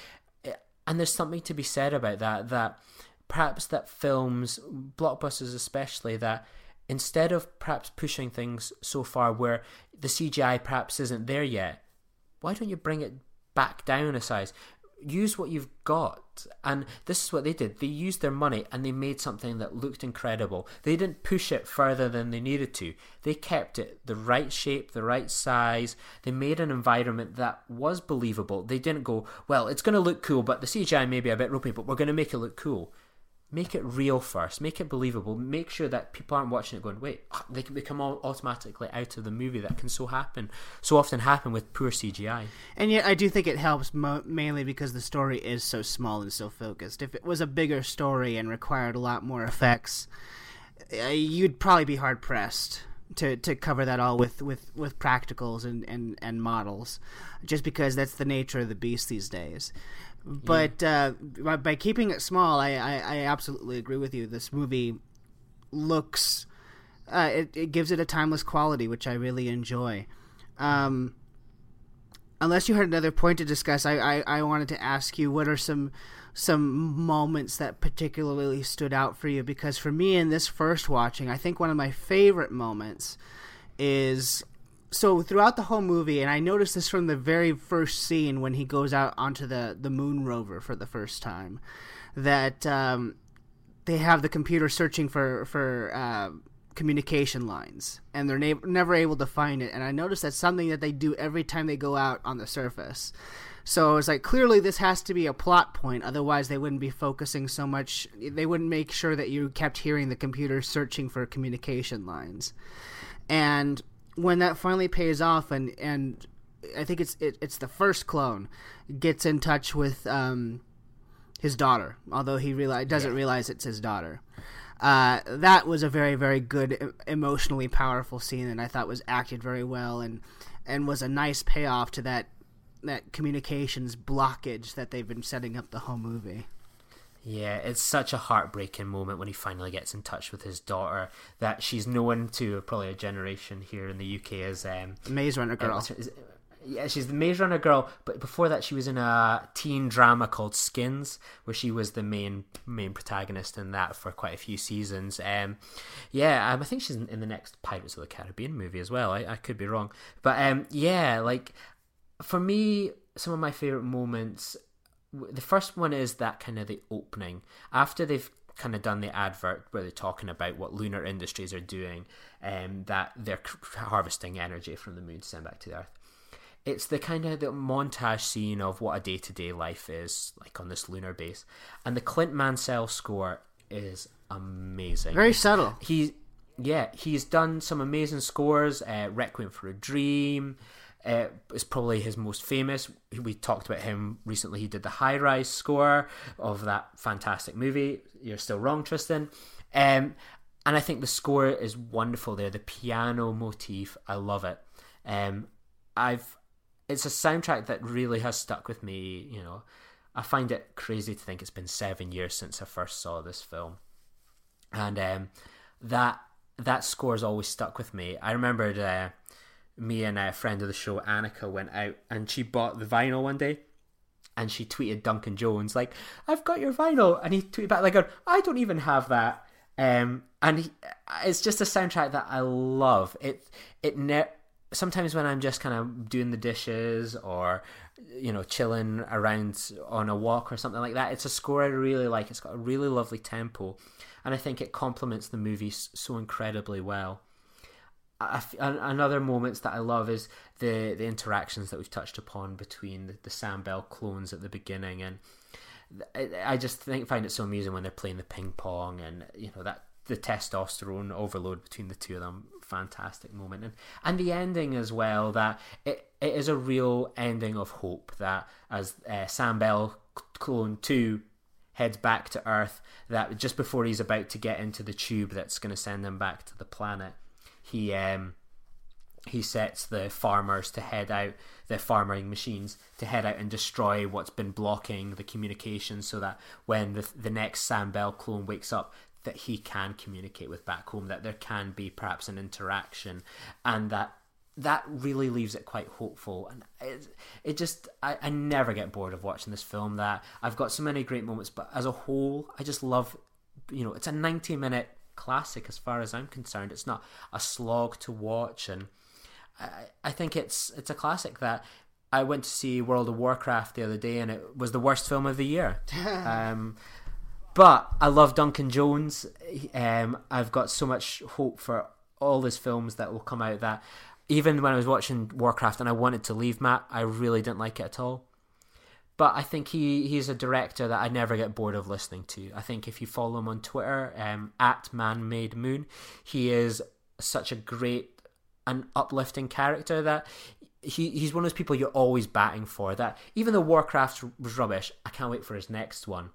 and there's something to be said about that, that perhaps that films, blockbusters especially, that instead of perhaps pushing things so far where the C G I perhaps isn't there yet, why don't you bring it back down a size? Use what you've got. And this is what they did. They used their money and they made something that looked incredible. They didn't push it further than they needed to. They kept it the right shape, the right size. They made an environment that was believable. They didn't go, well, it's going to look cool, but the C G I may be a bit ropey, but we're going to make it look cool. Make it real first. Make it believable. Make sure that people aren't watching it going, wait, they can become all automatically out of the movie. That can so happen, so often happen with poor C G I. And yet I do think it helps mo- mainly because the story is so small and so focused. If it was a bigger story and required a lot more effects, uh, you'd probably be hard-pressed to, to cover that all with, with, with practicals and, and, and models, just because that's the nature of the beast these days. But uh, by, by keeping it small, I, I, I absolutely agree with you. This movie looks, uh, it, it gives it a timeless quality, which I really enjoy. Um, unless you had another point to discuss, I, I, I wanted to ask you, what are some some moments that particularly stood out for you? Because for me, in this first watching, I think one of my favorite moments is... So throughout the whole movie, and I noticed this from the very first scene when he goes out onto the, the moon rover for the first time, that um, they have the computer searching for, for uh, communication lines, and they're na- never able to find it. And I noticed that's something that they do every time they go out on the surface. So it's like, clearly this has to be a plot point, otherwise they wouldn't be focusing so much. They wouldn't make sure that you kept hearing the computer searching for communication lines. And when that finally pays off, and, and I think it's it, it's the first clone gets in touch with um, his daughter, although he realize, doesn't yeah. realize it's his daughter. Uh, that was a very, very good, emotionally powerful scene, and I thought was acted very well, and and was a nice payoff to that that communications blockage that they've been setting up the whole movie. Yeah, it's such a heartbreaking moment when he finally gets in touch with his daughter, that she's known to probably a generation here in the U K as um, Maze Runner girl. Uh, is, yeah, she's the Maze Runner girl, but before that she was in a teen drama called Skins, where she was the main main protagonist in that for quite a few seasons. Um, yeah, um, I think she's in, in the next Pirates of the Caribbean movie as well. I, I could be wrong, but um, yeah, like for me, some of my favorite moments. The first one is that kind of the opening after they've kind of done the advert where they're talking about what Lunar Industries are doing, and um, that they're harvesting energy from the moon to send back to the Earth. It's the kind of the montage scene of what a day-to-day life is like on this lunar base, and the Clint Mansell score is amazing. Very subtle. He, yeah, he's done some amazing scores. Uh, Requiem for a Dream. Uh, is probably his most famous. We talked about him recently. He did the High Rise score of that fantastic movie. You're Still Wrong, Tristan. Um, and I think the score is wonderful there. The piano motif, I love it. Um, I've it's a soundtrack that really has stuck with me. You know, I find it crazy to think it's been seven years since I first saw this film, and um, that that score's always stuck with me. I remembered. Uh, Me and a friend of the show, Annika, went out and she bought the vinyl one day, and she tweeted Duncan Jones like, "I've got your vinyl," and he tweeted back like, "I don't even have that." Um, and he, it's just a soundtrack that I love. It it ne- sometimes when I'm just kind of doing the dishes or you know chilling around on a walk or something like that, it's a score I really like. It's got a really lovely tempo, and I think it complements the movie so incredibly well. I, another moments that I love is the, the interactions that we've touched upon between the, the Sam Bell clones at the beginning, and I just think find it so amusing when they're playing the ping pong, and you know that the testosterone overload between the two of them, fantastic moment, and and the ending as well. That it it is a real ending of hope. That as uh, Sam Bell clone two heads back to Earth, that just before he's about to get into the tube that's going to send him back to the planet. He um he sets the farmers to head out, the farming machines to head out and destroy what's been blocking the communication, so that when the the next Sam Bell clone wakes up, that he can communicate with back home, that there can be perhaps an interaction, and that that really leaves it quite hopeful. And it, it just I, I never get bored of watching this film. That I've got so many great moments, but as a whole, I just love, you know, it's a ninety minute classic as far as I'm concerned. It's not a slog to watch, and I, I think it's it's a classic that I went to see World of Warcraft the other day, and it was the worst film of the year. um, but I love Duncan Jones. Um, I've got so much hope for all his films that will come out, that even when I was watching Warcraft and I wanted to leave, Matt, I really didn't like it at all. But I think he, he's a director that I never get bored of listening to. I think if you follow him on Twitter, um, at Man-Made Moon, he is such a great and uplifting character that he he's one of those people you're always batting for. That even though Warcraft was rubbish, I can't wait for his next one.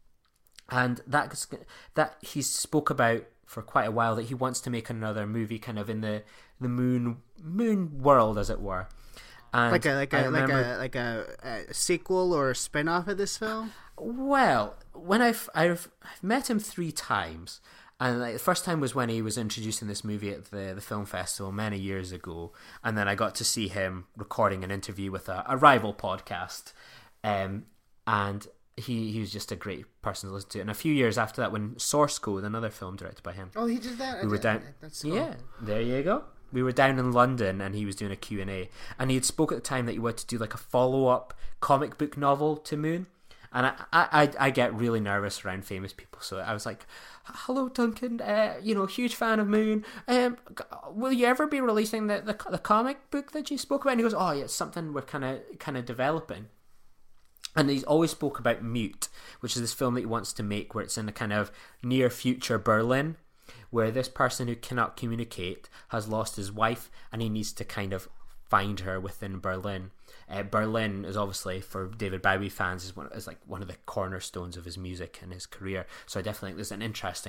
And that that he spoke about for quite a while, that he wants to make another movie kind of in the, the moon moon world, as it were. And like a like a remember, like a like a, a sequel or a spin-off of this film. Well, when I've I've, I've met him three times, and like, the first time was when he was introducing this movie at the the film festival many years ago, and then I got to see him recording an interview with a, a rival podcast, um, and he he was just a great person to listen to. And a few years after that, when Source Code, another film directed by him, oh, he did that. We were down. That's cool. Yeah, there you go. We were down in London, and he was doing a Q and A, and he had spoke at the time that he wanted to do like a follow-up comic book novel to Moon, and I, I, I get really nervous around famous people, so I was like, "Hello, Duncan, uh, you know, huge fan of Moon. Um, will you ever be releasing the, the the comic book that you spoke about?" And he goes, "Oh, yeah, it's something we're kind of kind of developing." And he's always spoke about Mute, which is this film that he wants to make, where it's in a kind of near future Berlin, where this person who cannot communicate has lost his wife, and he needs to kind of find her within Berlin. Uh, Berlin is obviously, for David Bowie fans, is one is like one of the cornerstones of his music and his career. So I definitely think there's an interesting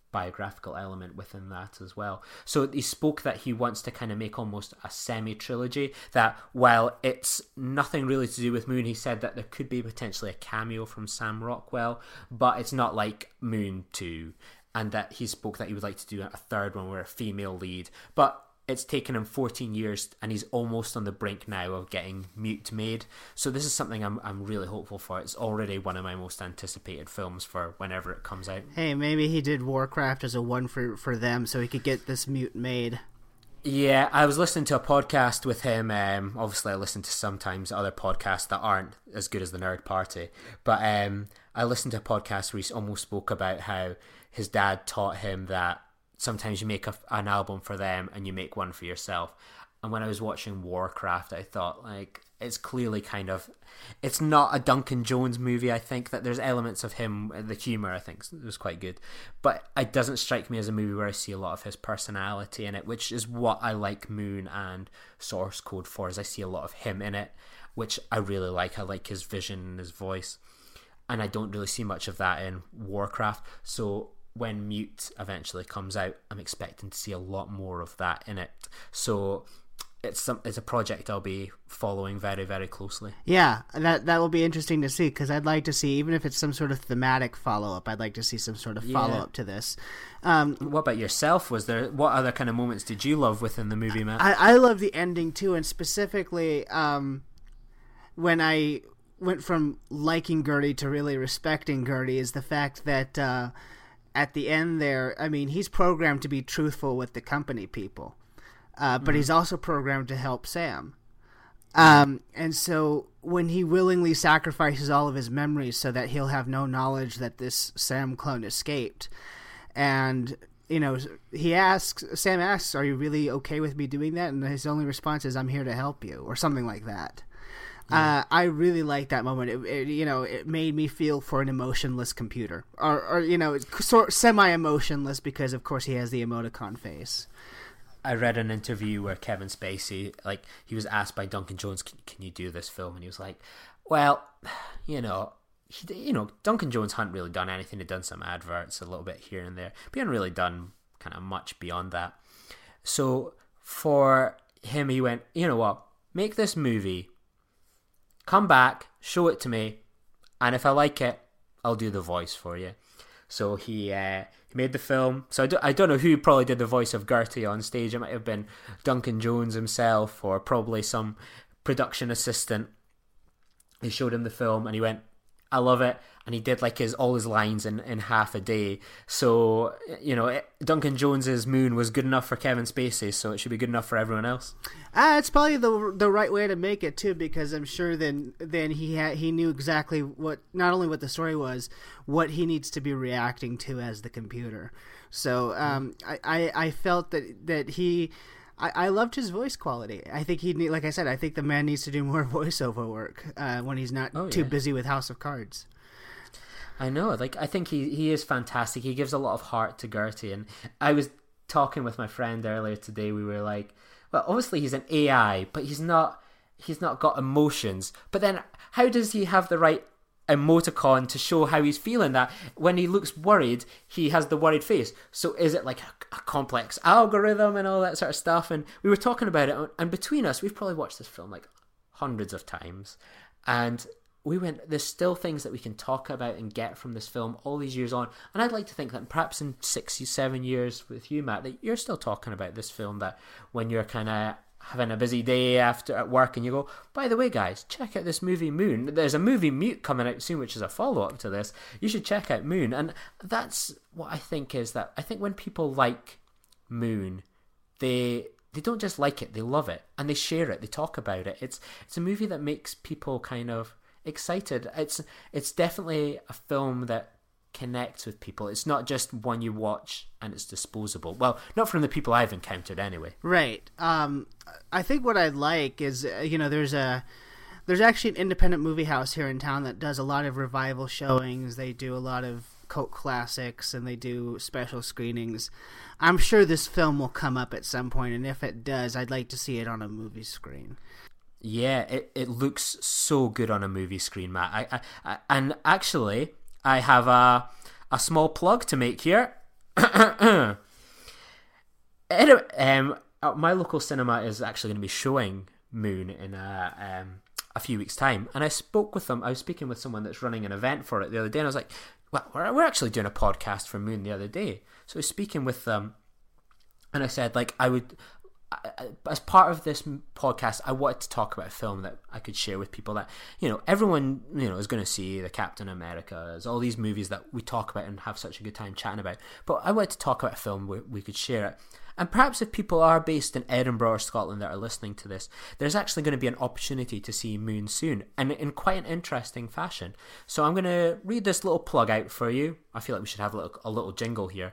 biographical element within that as well. So he spoke that he wants to kind of make almost a semi-trilogy, that while it's nothing really to do with Moon, he said that there could be potentially a cameo from Sam Rockwell, but it's not like Moon two, and that he spoke that he would like to do a third one with a female lead, but it's taken him fourteen years and he's almost on the brink now of getting Mute made. So this is something I'm I'm really hopeful for. It's already one of my most anticipated films for whenever it comes out. Hey, maybe he did Warcraft as a one for, for them so he could get this Mute made. Yeah, I was listening to a podcast with him. Um, obviously, I listen to sometimes other podcasts that aren't as good as the Nerd Party. But um, I listened to a podcast where he almost spoke about how his dad taught him that sometimes you make a, an album for them and you make one for yourself. And when I was watching Warcraft, I thought, like, it's clearly kind of, it's not a Duncan Jones movie. I think that there's elements of him, the humor I think was quite good, but it doesn't strike me as a movie where I see a lot of his personality in it, which is what I like Moon and Source Code for, is I see a lot of him in it, which I really like. I like his vision and his voice, and I don't really see much of that in Warcraft. So when Mute eventually comes out, I'm expecting to see a lot more of that in it. So it's some it's a project I'll be following very, very closely. Yeah, that that will be interesting to see, because I'd like to see, even if it's some sort of thematic follow-up, I'd like to see some sort of follow-up yeah. to this. Um, what about yourself? Was there what other kind of moments did you love within the movie, Matt? I, I love the ending too, and specifically um, when I went from liking Gertie to really respecting Gertie is the fact that uh, at the end there, I mean, he's programmed to be truthful with the company people. Uh, but mm-hmm. he's also programmed to help Sam. Um, and so when he willingly sacrifices all of his memories so that he'll have no knowledge that this Sam clone escaped, and, you know, he asks, Sam asks, are you really okay with me doing that? And his only response is, I'm here to help you, or something like that. Yeah. Uh, I really liked that moment. It, it, you know, it made me feel for an emotionless computer, or, or you know, sort semi-emotionless, because of course he has the emoticon face. I read an interview where Kevin Spacey, like, he was asked by Duncan Jones, can, can you do this film? And he was like, well, you know, he, you know, Duncan Jones hadn't really done anything. He'd done some adverts a little bit here and there, but he hadn't really done kind of much beyond that. So for him, he went, you know what, make this movie, come back, show it to me, and if I like it, I'll do the voice for you. So he uh, he made the film. So I don't, I don't know who probably did the voice of Gertie on stage. It might have been Duncan Jones himself, or probably some production assistant. He showed him the film and he went, I love it. And he did like his all his lines in, in half a day. So, you know, it, Duncan Jones's Moon was good enough for Kevin Spacey, so it should be good enough for everyone else. Uh, it's probably the the right way to make it too, because I'm sure then then he had he knew exactly what, not only what the story was, what he needs to be reacting to as the computer. So um, I, I I felt that that he. I, I loved his voice quality. I think he, like I said, I think the man needs to do more voiceover work uh, when he's not oh, too yeah. busy with House of Cards. I know, like, I think he, he is fantastic. He gives a lot of heart to Gertie. And I was talking with my friend earlier today. We were like, well, obviously he's an A I, but he's not, he's not got emotions. But then how does he have the right emoticon to show how he's feeling? That when he looks worried, he has the worried face. So is it like a, a complex algorithm and all that sort of stuff? And we were talking about it, and between us, we've probably watched this film like hundreds of times, and we went, there's still things that we can talk about and get from this film all these years on. And I'd like to think that perhaps in six, seven years with you, Matt, that you're still talking about this film, that when you're kind of having a busy day after at work and you go, by the way, guys, check out this movie Moon. There's a movie Mute coming out soon, which is a follow-up to this. You should check out Moon. And that's what I think is that I think when people like Moon, they they don't just like it, they love it, and they share it, they talk about it. It's it's a movie that makes people kind of excited. It's it's definitely a film that connects with people. It's not just one you watch and it's disposable. Well, not from the people I've encountered anyway. Right. Um, I think what I'd like is, uh, you know, there's a there's actually an independent movie house here in town that does a lot of revival showings. They do a lot of cult classics and they do special screenings. I'm sure this film will come up at some point, and if it does, I'd like to see it on a movie screen. Yeah, it, it looks so good on a movie screen, Matt. I, I, I and actually, I have a a small plug to make here. um, my local cinema is actually going to be showing Moon in a, um, a few weeks' time, and I spoke with them. I was speaking with someone that's running an event for it the other day, and I was like, well, we're, we're actually doing a podcast for Moon the other day. So I was speaking with them, and I said, like, I would... I, as part of this podcast, I wanted to talk about a film that I could share with people that, you know, everyone, you know, is going to see. The Captain Americas, all these movies that we talk about and have such a good time chatting about. But I wanted to talk about a film where we could share it. And perhaps if people are based in Edinburgh or Scotland that are listening to this, there's actually going to be an opportunity to see Moon soon, and in quite an interesting fashion. So I'm going to read this little plug out for you. I feel like we should have a little, a little jingle here.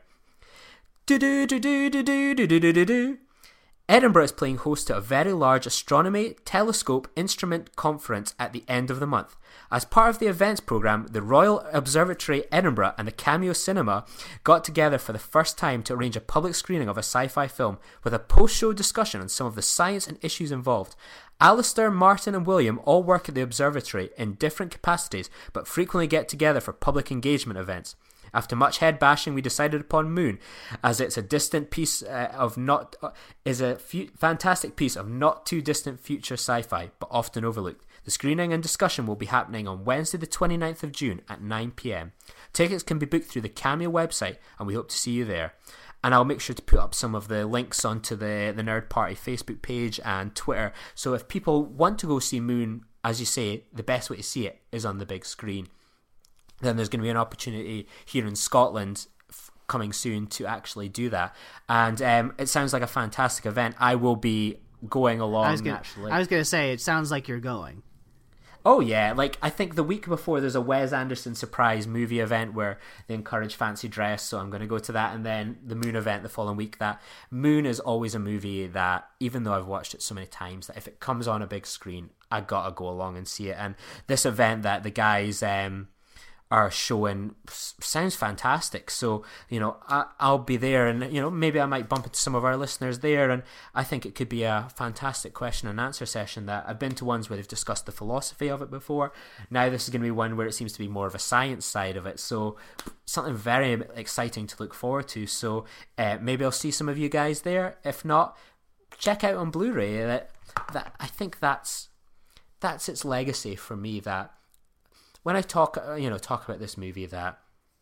Do do do do do do do do do do. Edinburgh is playing host to a very large astronomy telescope instrument conference at the end of the month. As part of the events programme, the Royal Observatory Edinburgh and the Cameo Cinema got together for the first time to arrange a public screening of a sci-fi film with a post-show discussion on some of the science and issues involved. Alistair, Martin and William all work at the observatory in different capacities but frequently get together for public engagement events. After much head bashing, we decided upon Moon, as it's a distant piece uh, of not uh, is a fu- fantastic piece of not too distant future sci-fi, but often overlooked. The screening and discussion will be happening on Wednesday, the twenty-ninth of June at nine p.m. Tickets can be booked through the Cameo website, and we hope to see you there. And I'll make sure to put up some of the links onto the the Nerd Party Facebook page and Twitter. So if people want to go see Moon, as you say, the best way to see it is on the big screen. Then there's going to be an opportunity here in Scotland f- coming soon to actually do that. And um, it sounds like a fantastic event. I will be going along, I was gonna, actually. I was going to say, it sounds like you're going. Oh, yeah. Like, I think the week before there's a Wes Anderson surprise movie event where they encourage fancy dress, so I'm going to go to that. And then the Moon event the following week. That Moon is always a movie that, even though I've watched it so many times, that if it comes on a big screen, I got to go along and see it. And this event that the guys... Um, are showing sounds fantastic. So, you know, I, I'll be there, and, you know, maybe I might bump into some of our listeners there, and I think it could be a fantastic question and answer session. That I've been to ones where they've discussed the philosophy of it before. Now this is going to be one where it seems to be more of a science side of it. So something very exciting to look forward to. So uh, maybe I'll see some of you guys there. If not, check out on Blu-ray. That, that I think that's that's its legacy for me, that when I talk, you know, talk about this movie, that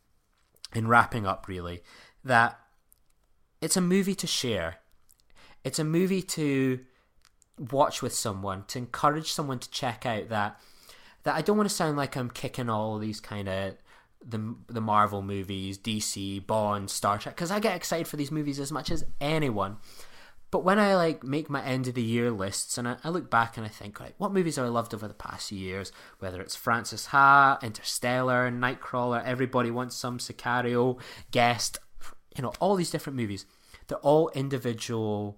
in wrapping up, really, that it's a movie to share. It's a movie to watch with someone, to encourage someone to check out. That that I don't want to sound like I'm kicking all these kind of the the Marvel movies, D C, Bond, Star Trek, because I get excited for these movies as much as anyone. But when I like make my end of the year lists, and I, I look back and I think, right, what movies have I loved over the past few years? Whether it's Francis Ha, Interstellar, Nightcrawler, Everybody Wants Some, Sicario, Guest, you know, all these different movies. They're all individual,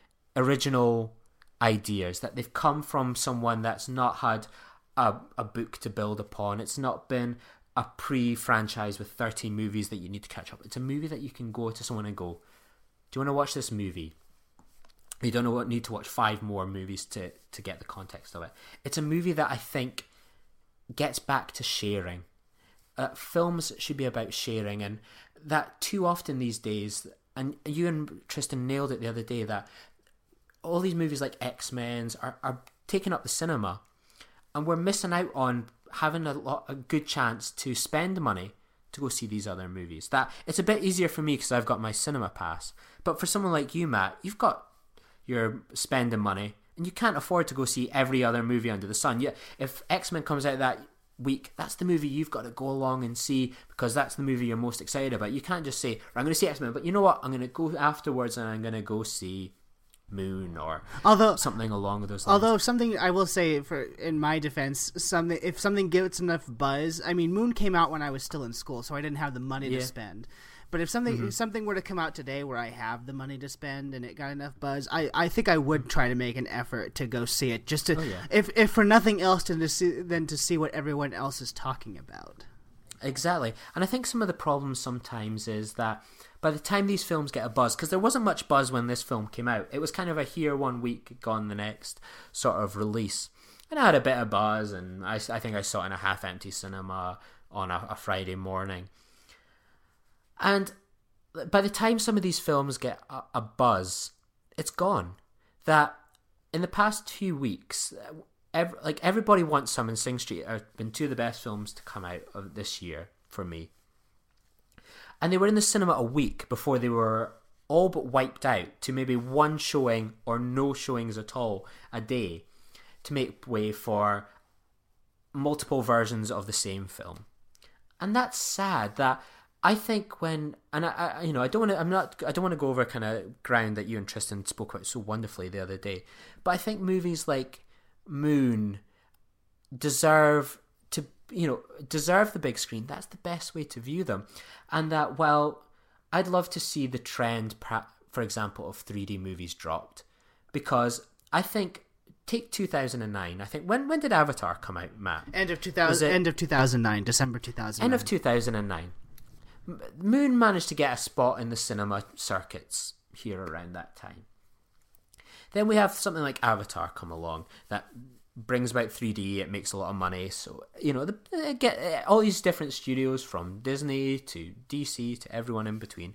original ideas that they've come from someone that's not had a, a book to build upon. It's not been a pre-franchise with thirteen movies that you need to catch up. It's a movie that you can go to someone and go, do you want to watch this movie? You don't know what need to watch five more movies to, to get the context of it. It's a movie that I think gets back to sharing. Uh, films should be about sharing, and that too often these days, and you and Tristan nailed it the other day, that all these movies like X-Men's are, are taking up the cinema, and we're missing out on having a, lot, a good chance to spend money to go see these other movies. That it's a bit easier for me because I've got my cinema pass, but for someone like you, Matt, you've got you're spending money and you can't afford to go see every other movie under the sun. Yeah, if X-Men comes out that week, that's the movie you've got to go along and see because that's the movie you're most excited about. You can't just say, I'm going to see X-Men, but you know what, I'm going to go afterwards and I'm going to go see Moon or although, something along those lines. Although something I will say, for in my defense, something if something gets enough buzz, I mean, Moon came out when I was still in school, so I didn't have the money yeah. to spend. But if something mm-hmm. if something were to come out today where I have the money to spend and it got enough buzz, I, I think I would try to make an effort to go see it, just to oh, yeah. if if for nothing else to see, than to see what everyone else is talking about. Exactly, and I think some of the problems sometimes is that by the time these films get a buzz, because there wasn't much buzz when this film came out, it was kind of a here one week, gone the next sort of release, and I had a bit of buzz, and I, I think I saw it in a half empty cinema on a, a Friday morning. And by the time some of these films get a, a buzz, it's gone. That in the past few weeks, every, like everybody wants some, and Sing Street have been two of the best films to come out of this year for me. And they were in the cinema a week before they were all but wiped out to maybe one showing or no showings at all a day to make way for multiple versions of the same film. And that's sad. That I think when, and I, I you know, I don't want to, I'm not, I don't want to go over kind of ground that you and Tristan spoke about so wonderfully the other day, but I think movies like Moon deserve to, you know, deserve the big screen. That's the best way to view them. And that, well, I'd love to see the trend, for example, of three D movies dropped, because I think, take two thousand nine. I think when when did Avatar come out, Matt? End of two thousand. It, end of two thousand nine. December two thousand. End of two thousand nine. Moon managed to get a spot in the cinema circuits here around that time. Then we have something like Avatar come along that brings about three D. It makes a lot of money. So, you know, the, get all these different studios from Disney to D C to everyone in between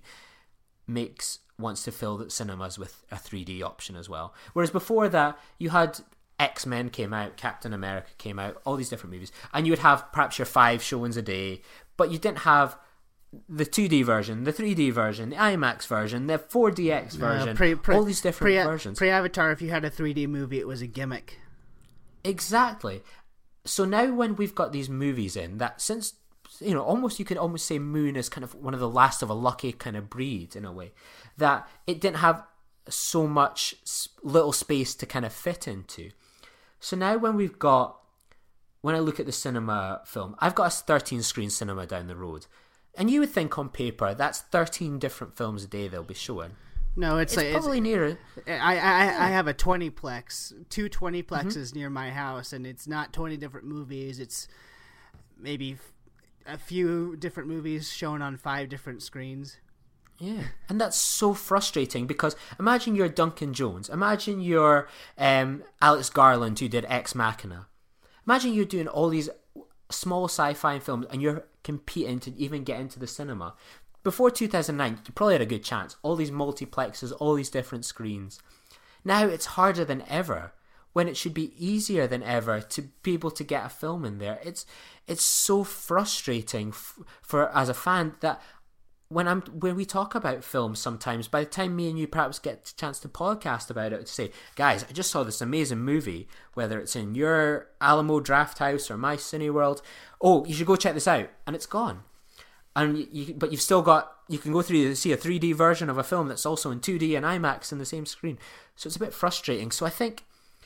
makes wants to fill the cinemas with a three D option as well. Whereas before that, you had X-Men came out, Captain America came out, all these different movies, and you would have perhaps your five showings a day, but you didn't have the two D version, the three D version, the IMAX version, the four D X version, uh, pre, pre, all these different pre, versions. Pre-Avatar, if you had a three D movie, it was a gimmick. Exactly. So now when we've got these movies in, that since, you know, almost you could almost say Moon is kind of one of the last of a lucky kind of breed in a way, that it didn't have so much little space to kind of fit into. So now when we've got, when I look at the cinema film, I've got a thirteen screen cinema down the road. And you would think on paper, that's thirteen different films a day they'll be showing. No, it's, it's like probably it's, nearer. I, I yeah. I have a twenty plex, two twenty plexes mm-hmm. near my house, and it's not twenty different movies. It's maybe a few different movies shown on five different screens. Yeah, and that's so frustrating, because imagine you're Duncan Jones. Imagine you're um, Alex Garland, who did Ex Machina. Imagine you're doing all these small sci-fi films and you're competing to even get into the cinema. Before two thousand nine, you probably had a good chance. All these multiplexes, all these different screens. Now it's harder than ever, when it should be easier than ever to be able to get a film in there. It's it's so frustrating f- for as a fan that when I'm when we talk about films sometimes, by the time me and you perhaps get a chance to podcast about it, to say, guys, I just saw this amazing movie, whether it's in your Alamo Drafthouse or my Cineworld, oh, you should go check this out, and it's gone. And you, you, but you've still got, you can go through see a three D version of a film that's also in two D and IMAX in the same screen. So it's a bit frustrating. So I think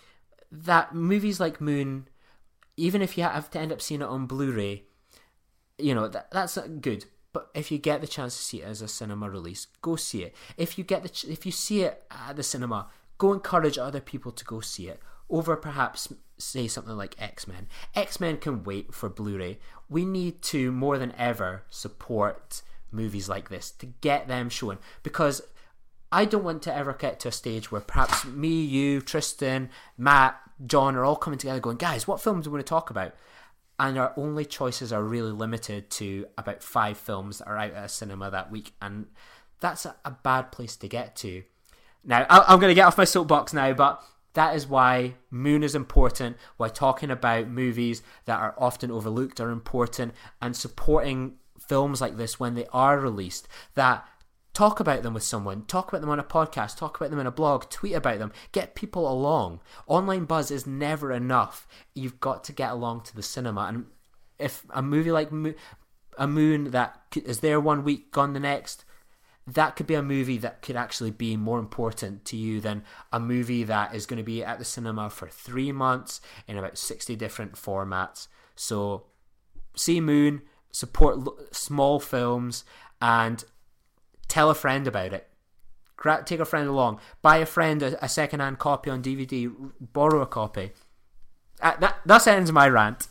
that movies like Moon, even if you have to end up seeing it on Blu-ray, you know, that that's good. But if you get the chance to see it as a cinema release, go see it. If you get the ch- if you see it at the cinema, go encourage other people to go see it over perhaps say something like X-Men. X-Men can wait for Blu-ray. We need to more than ever support movies like this to get them shown, because I don't want to ever get to a stage where perhaps me, you, Tristan, Matt, John are all coming together going, guys, what films do we want to talk about? And our only choices are really limited to about five films that are out at a cinema that week. And that's a, a bad place to get to. Now, I, I'm going to get off my soapbox now, but that is why Moon is important, why talking about movies that are often overlooked are important, and supporting films like this when they are released, that talk about them with someone, talk about them on a podcast, talk about them in a blog, tweet about them, get people along. Online buzz is never enough. You've got to get along to the cinema. And if a movie like Mo- a Moon that is there one week, gone the next, that could be a movie that could actually be more important to you than a movie that is going to be at the cinema for three months in about sixty different formats. So see Moon, support lo- small films, and tell a friend about it. Take a friend along. Buy a friend a, a second-hand copy on D V D. Borrow a copy. Uh, that that ends my rant.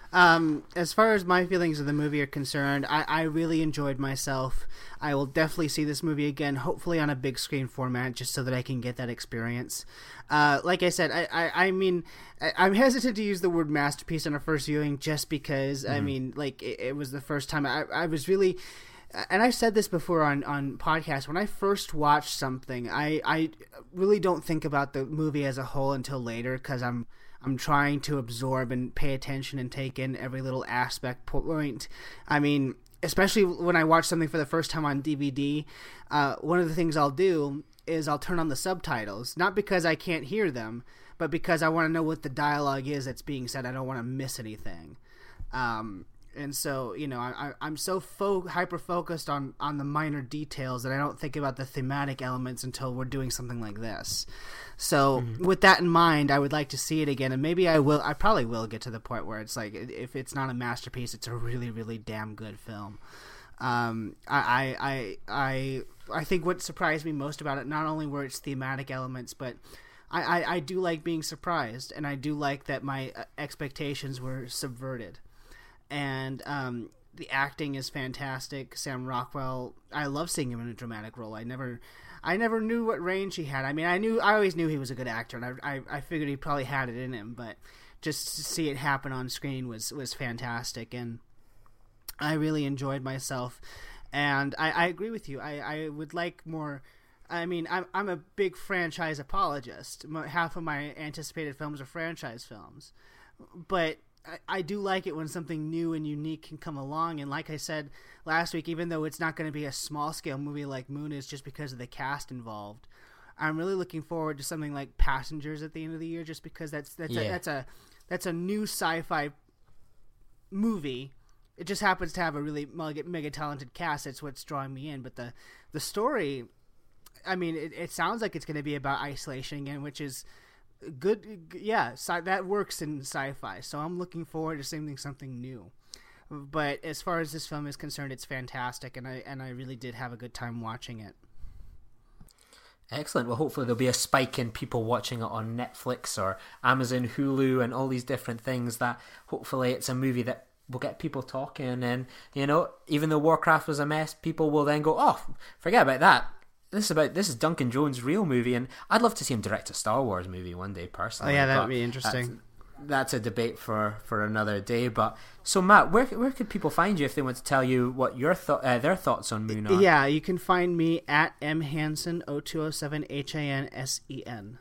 Um, as far as my feelings of the movie are concerned, I, I really enjoyed myself. I will definitely see this movie again, hopefully on a big screen format, just so that I can get that experience. Uh, like I said, I, I, I mean, I, I'm hesitant to use the word masterpiece on a first viewing just because, mm-hmm. I mean, like, it, it was the first time I, I was really... And I've said this before on, on podcasts, when I first watch something, I, I really don't think about the movie as a whole until later because I'm I'm trying to absorb and pay attention and take in every little aspect point. I mean, especially when I watch something for the first time on D V D, uh, one of the things I'll do is I'll turn on the subtitles, not because I can't hear them, but because I want to know what the dialogue is that's being said. I don't want to miss anything. Um And so, you know, I, I'm so fo- hyper-focused on, on the minor details that I don't think about the thematic elements until we're doing something like this. So, mm-hmm. with that in mind, I would like to see it again, and maybe I will. I probably will get to the point where it's like, if it's not a masterpiece, it's a really, really damn good film. Um, I, I, I, I think what surprised me most about it, not only were its thematic elements, but I, I, I do like being surprised, and I do like that my expectations were subverted. And um, the acting is fantastic. Sam Rockwell, I love seeing him in a dramatic role. I never, I never knew what range he had. I mean, I knew, I always knew he was a good actor, and I, I, I figured he probably had it in him. But just to see it happen on screen was, was fantastic, and I really enjoyed myself. And I, I agree with you. I, I would like more. I mean, I'm I'm a big franchise apologist. Half of my anticipated films are franchise films, but I do like it when something new and unique can come along, and like I said last week, even though it's not going to be a small-scale movie like Moon is just because of the cast involved, I'm really looking forward to something like Passengers at the end of the year, just because that's that's yeah. a, that's a that's a new sci-fi movie. It just happens to have a really mega, mega talented cast. That's what's drawing me in, but the the story, I mean, it, it sounds like it's going to be about isolation again, which is good. Yeah, sci- that works in sci-fi, so I'm looking forward to seeing something new. But as far as this film is concerned, it's fantastic, and I and I really did have a good time watching it. Excellent. Well, hopefully there'll be a spike in people watching it on Netflix or Amazon, Hulu, and all these different things. That hopefully it's a movie that will get people talking, and you know, even though Warcraft was a mess, people will then go, oh, forget about that. This is about this is Duncan Jones' real movie, and I'd love to see him direct a Star Wars movie one day, personally. Oh yeah, that would be interesting. That's, that's a debate for, for another day. But so Matt, where where could people find you if they want to tell you what your th- uh, their thoughts on Moon are? Yeah, you can find me at M Hansen O two O seven H A N S E N.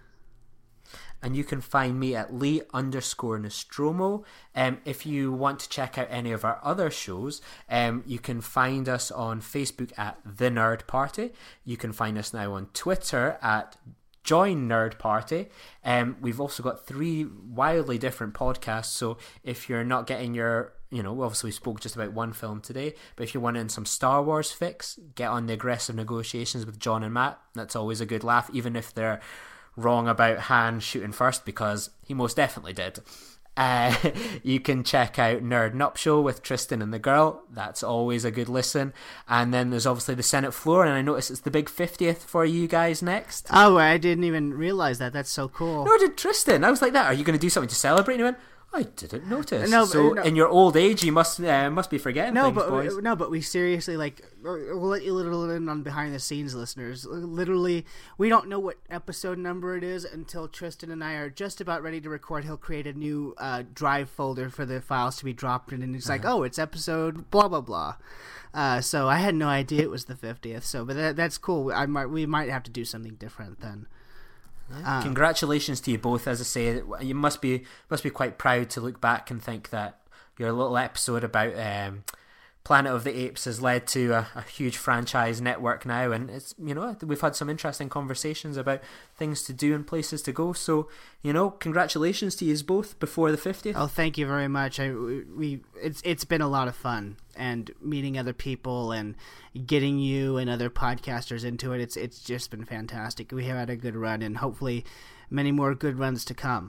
And you can find me at Lee underscore Nostromo. Um, if you want to check out any of our other shows, um, you can find us on Facebook at The Nerd Party. You can find us now on Twitter at Join Nerd Party. Um, we've also got three wildly different podcasts, so if you're not getting your, you know, obviously we spoke just about one film today, but if you're wanting some Star Wars fix, get on the Aggressive Negotiations with John and Matt. That's always a good laugh, even if they're wrong about Han shooting first, because he most definitely did. Uh, you can check out Nerd Nuptial with Tristan and the Girl. That's always a good listen. And then there's obviously the Senate Floor, and I noticed it's the big fiftieth for you guys next. Oh, I didn't even realize that. That's so cool. Nor did Tristan. I was like, that. Are you going to do something to celebrate? And he went, I didn't notice. No, so but, no. in your old age, you must uh, must be forgetting no, things, but, boys. No, but we seriously, like, we'll let you little in on behind the scenes, listeners. Literally, we don't know what episode number it is until Tristan and I are just about ready to record. He'll create a new uh, drive folder for the files to be dropped in, and it's uh-huh. like, oh, it's episode blah, blah, blah. Uh, so I had no idea it was the fiftieth, so, but that, that's cool. I might, we might have to do something different then. Yeah. Um, Congratulations to you both. As I say, you must be must be quite proud to look back and think that your little episode about um, Planet of the Apes has led to a, a huge franchise network now, and it's, you know, we've had some interesting conversations about things to do and places to go. So, you know, congratulations to you both before the fiftieth. Oh, thank you very much. I, we it's it's been a lot of fun, and meeting other people and getting you and other podcasters into it. It's it's just been fantastic. We have had a good run, and hopefully many more good runs to come.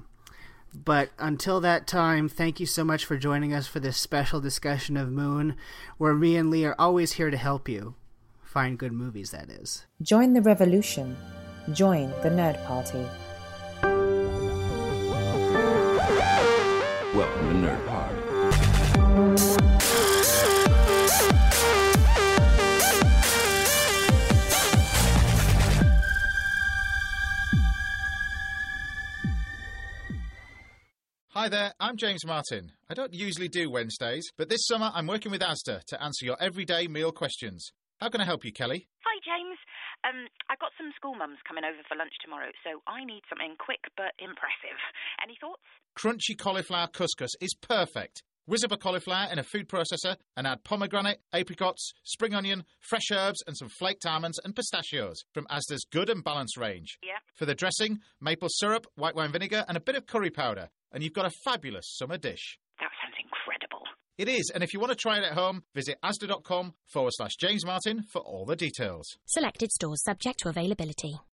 But until that time, thank you so much for joining us for this special discussion of Moon, where me and Lee are always here to help you find good movies, that is. Join the revolution. Join the Nerd Party. Welcome to Nerd Party. Hi there, I'm James Martin. I don't usually do Wednesdays, but this summer I'm working with Asda to answer your everyday meal questions. How can I help you, Kelly? Hi, James. Um, I've got some school mums coming over for lunch tomorrow, so I need something quick but impressive. Any thoughts? Crunchy cauliflower couscous is perfect. Whiz up a cauliflower in a food processor and add pomegranate, apricots, spring onion, fresh herbs and some flaked almonds and pistachios from Asda's Good and Balanced range. Yeah. For the dressing, maple syrup, white wine vinegar and a bit of curry powder. And you've got a fabulous summer dish. That sounds incredible. It is, and if you want to try it at home, visit asda.com forward slash James Martin for all the details. Selected stores subject to availability.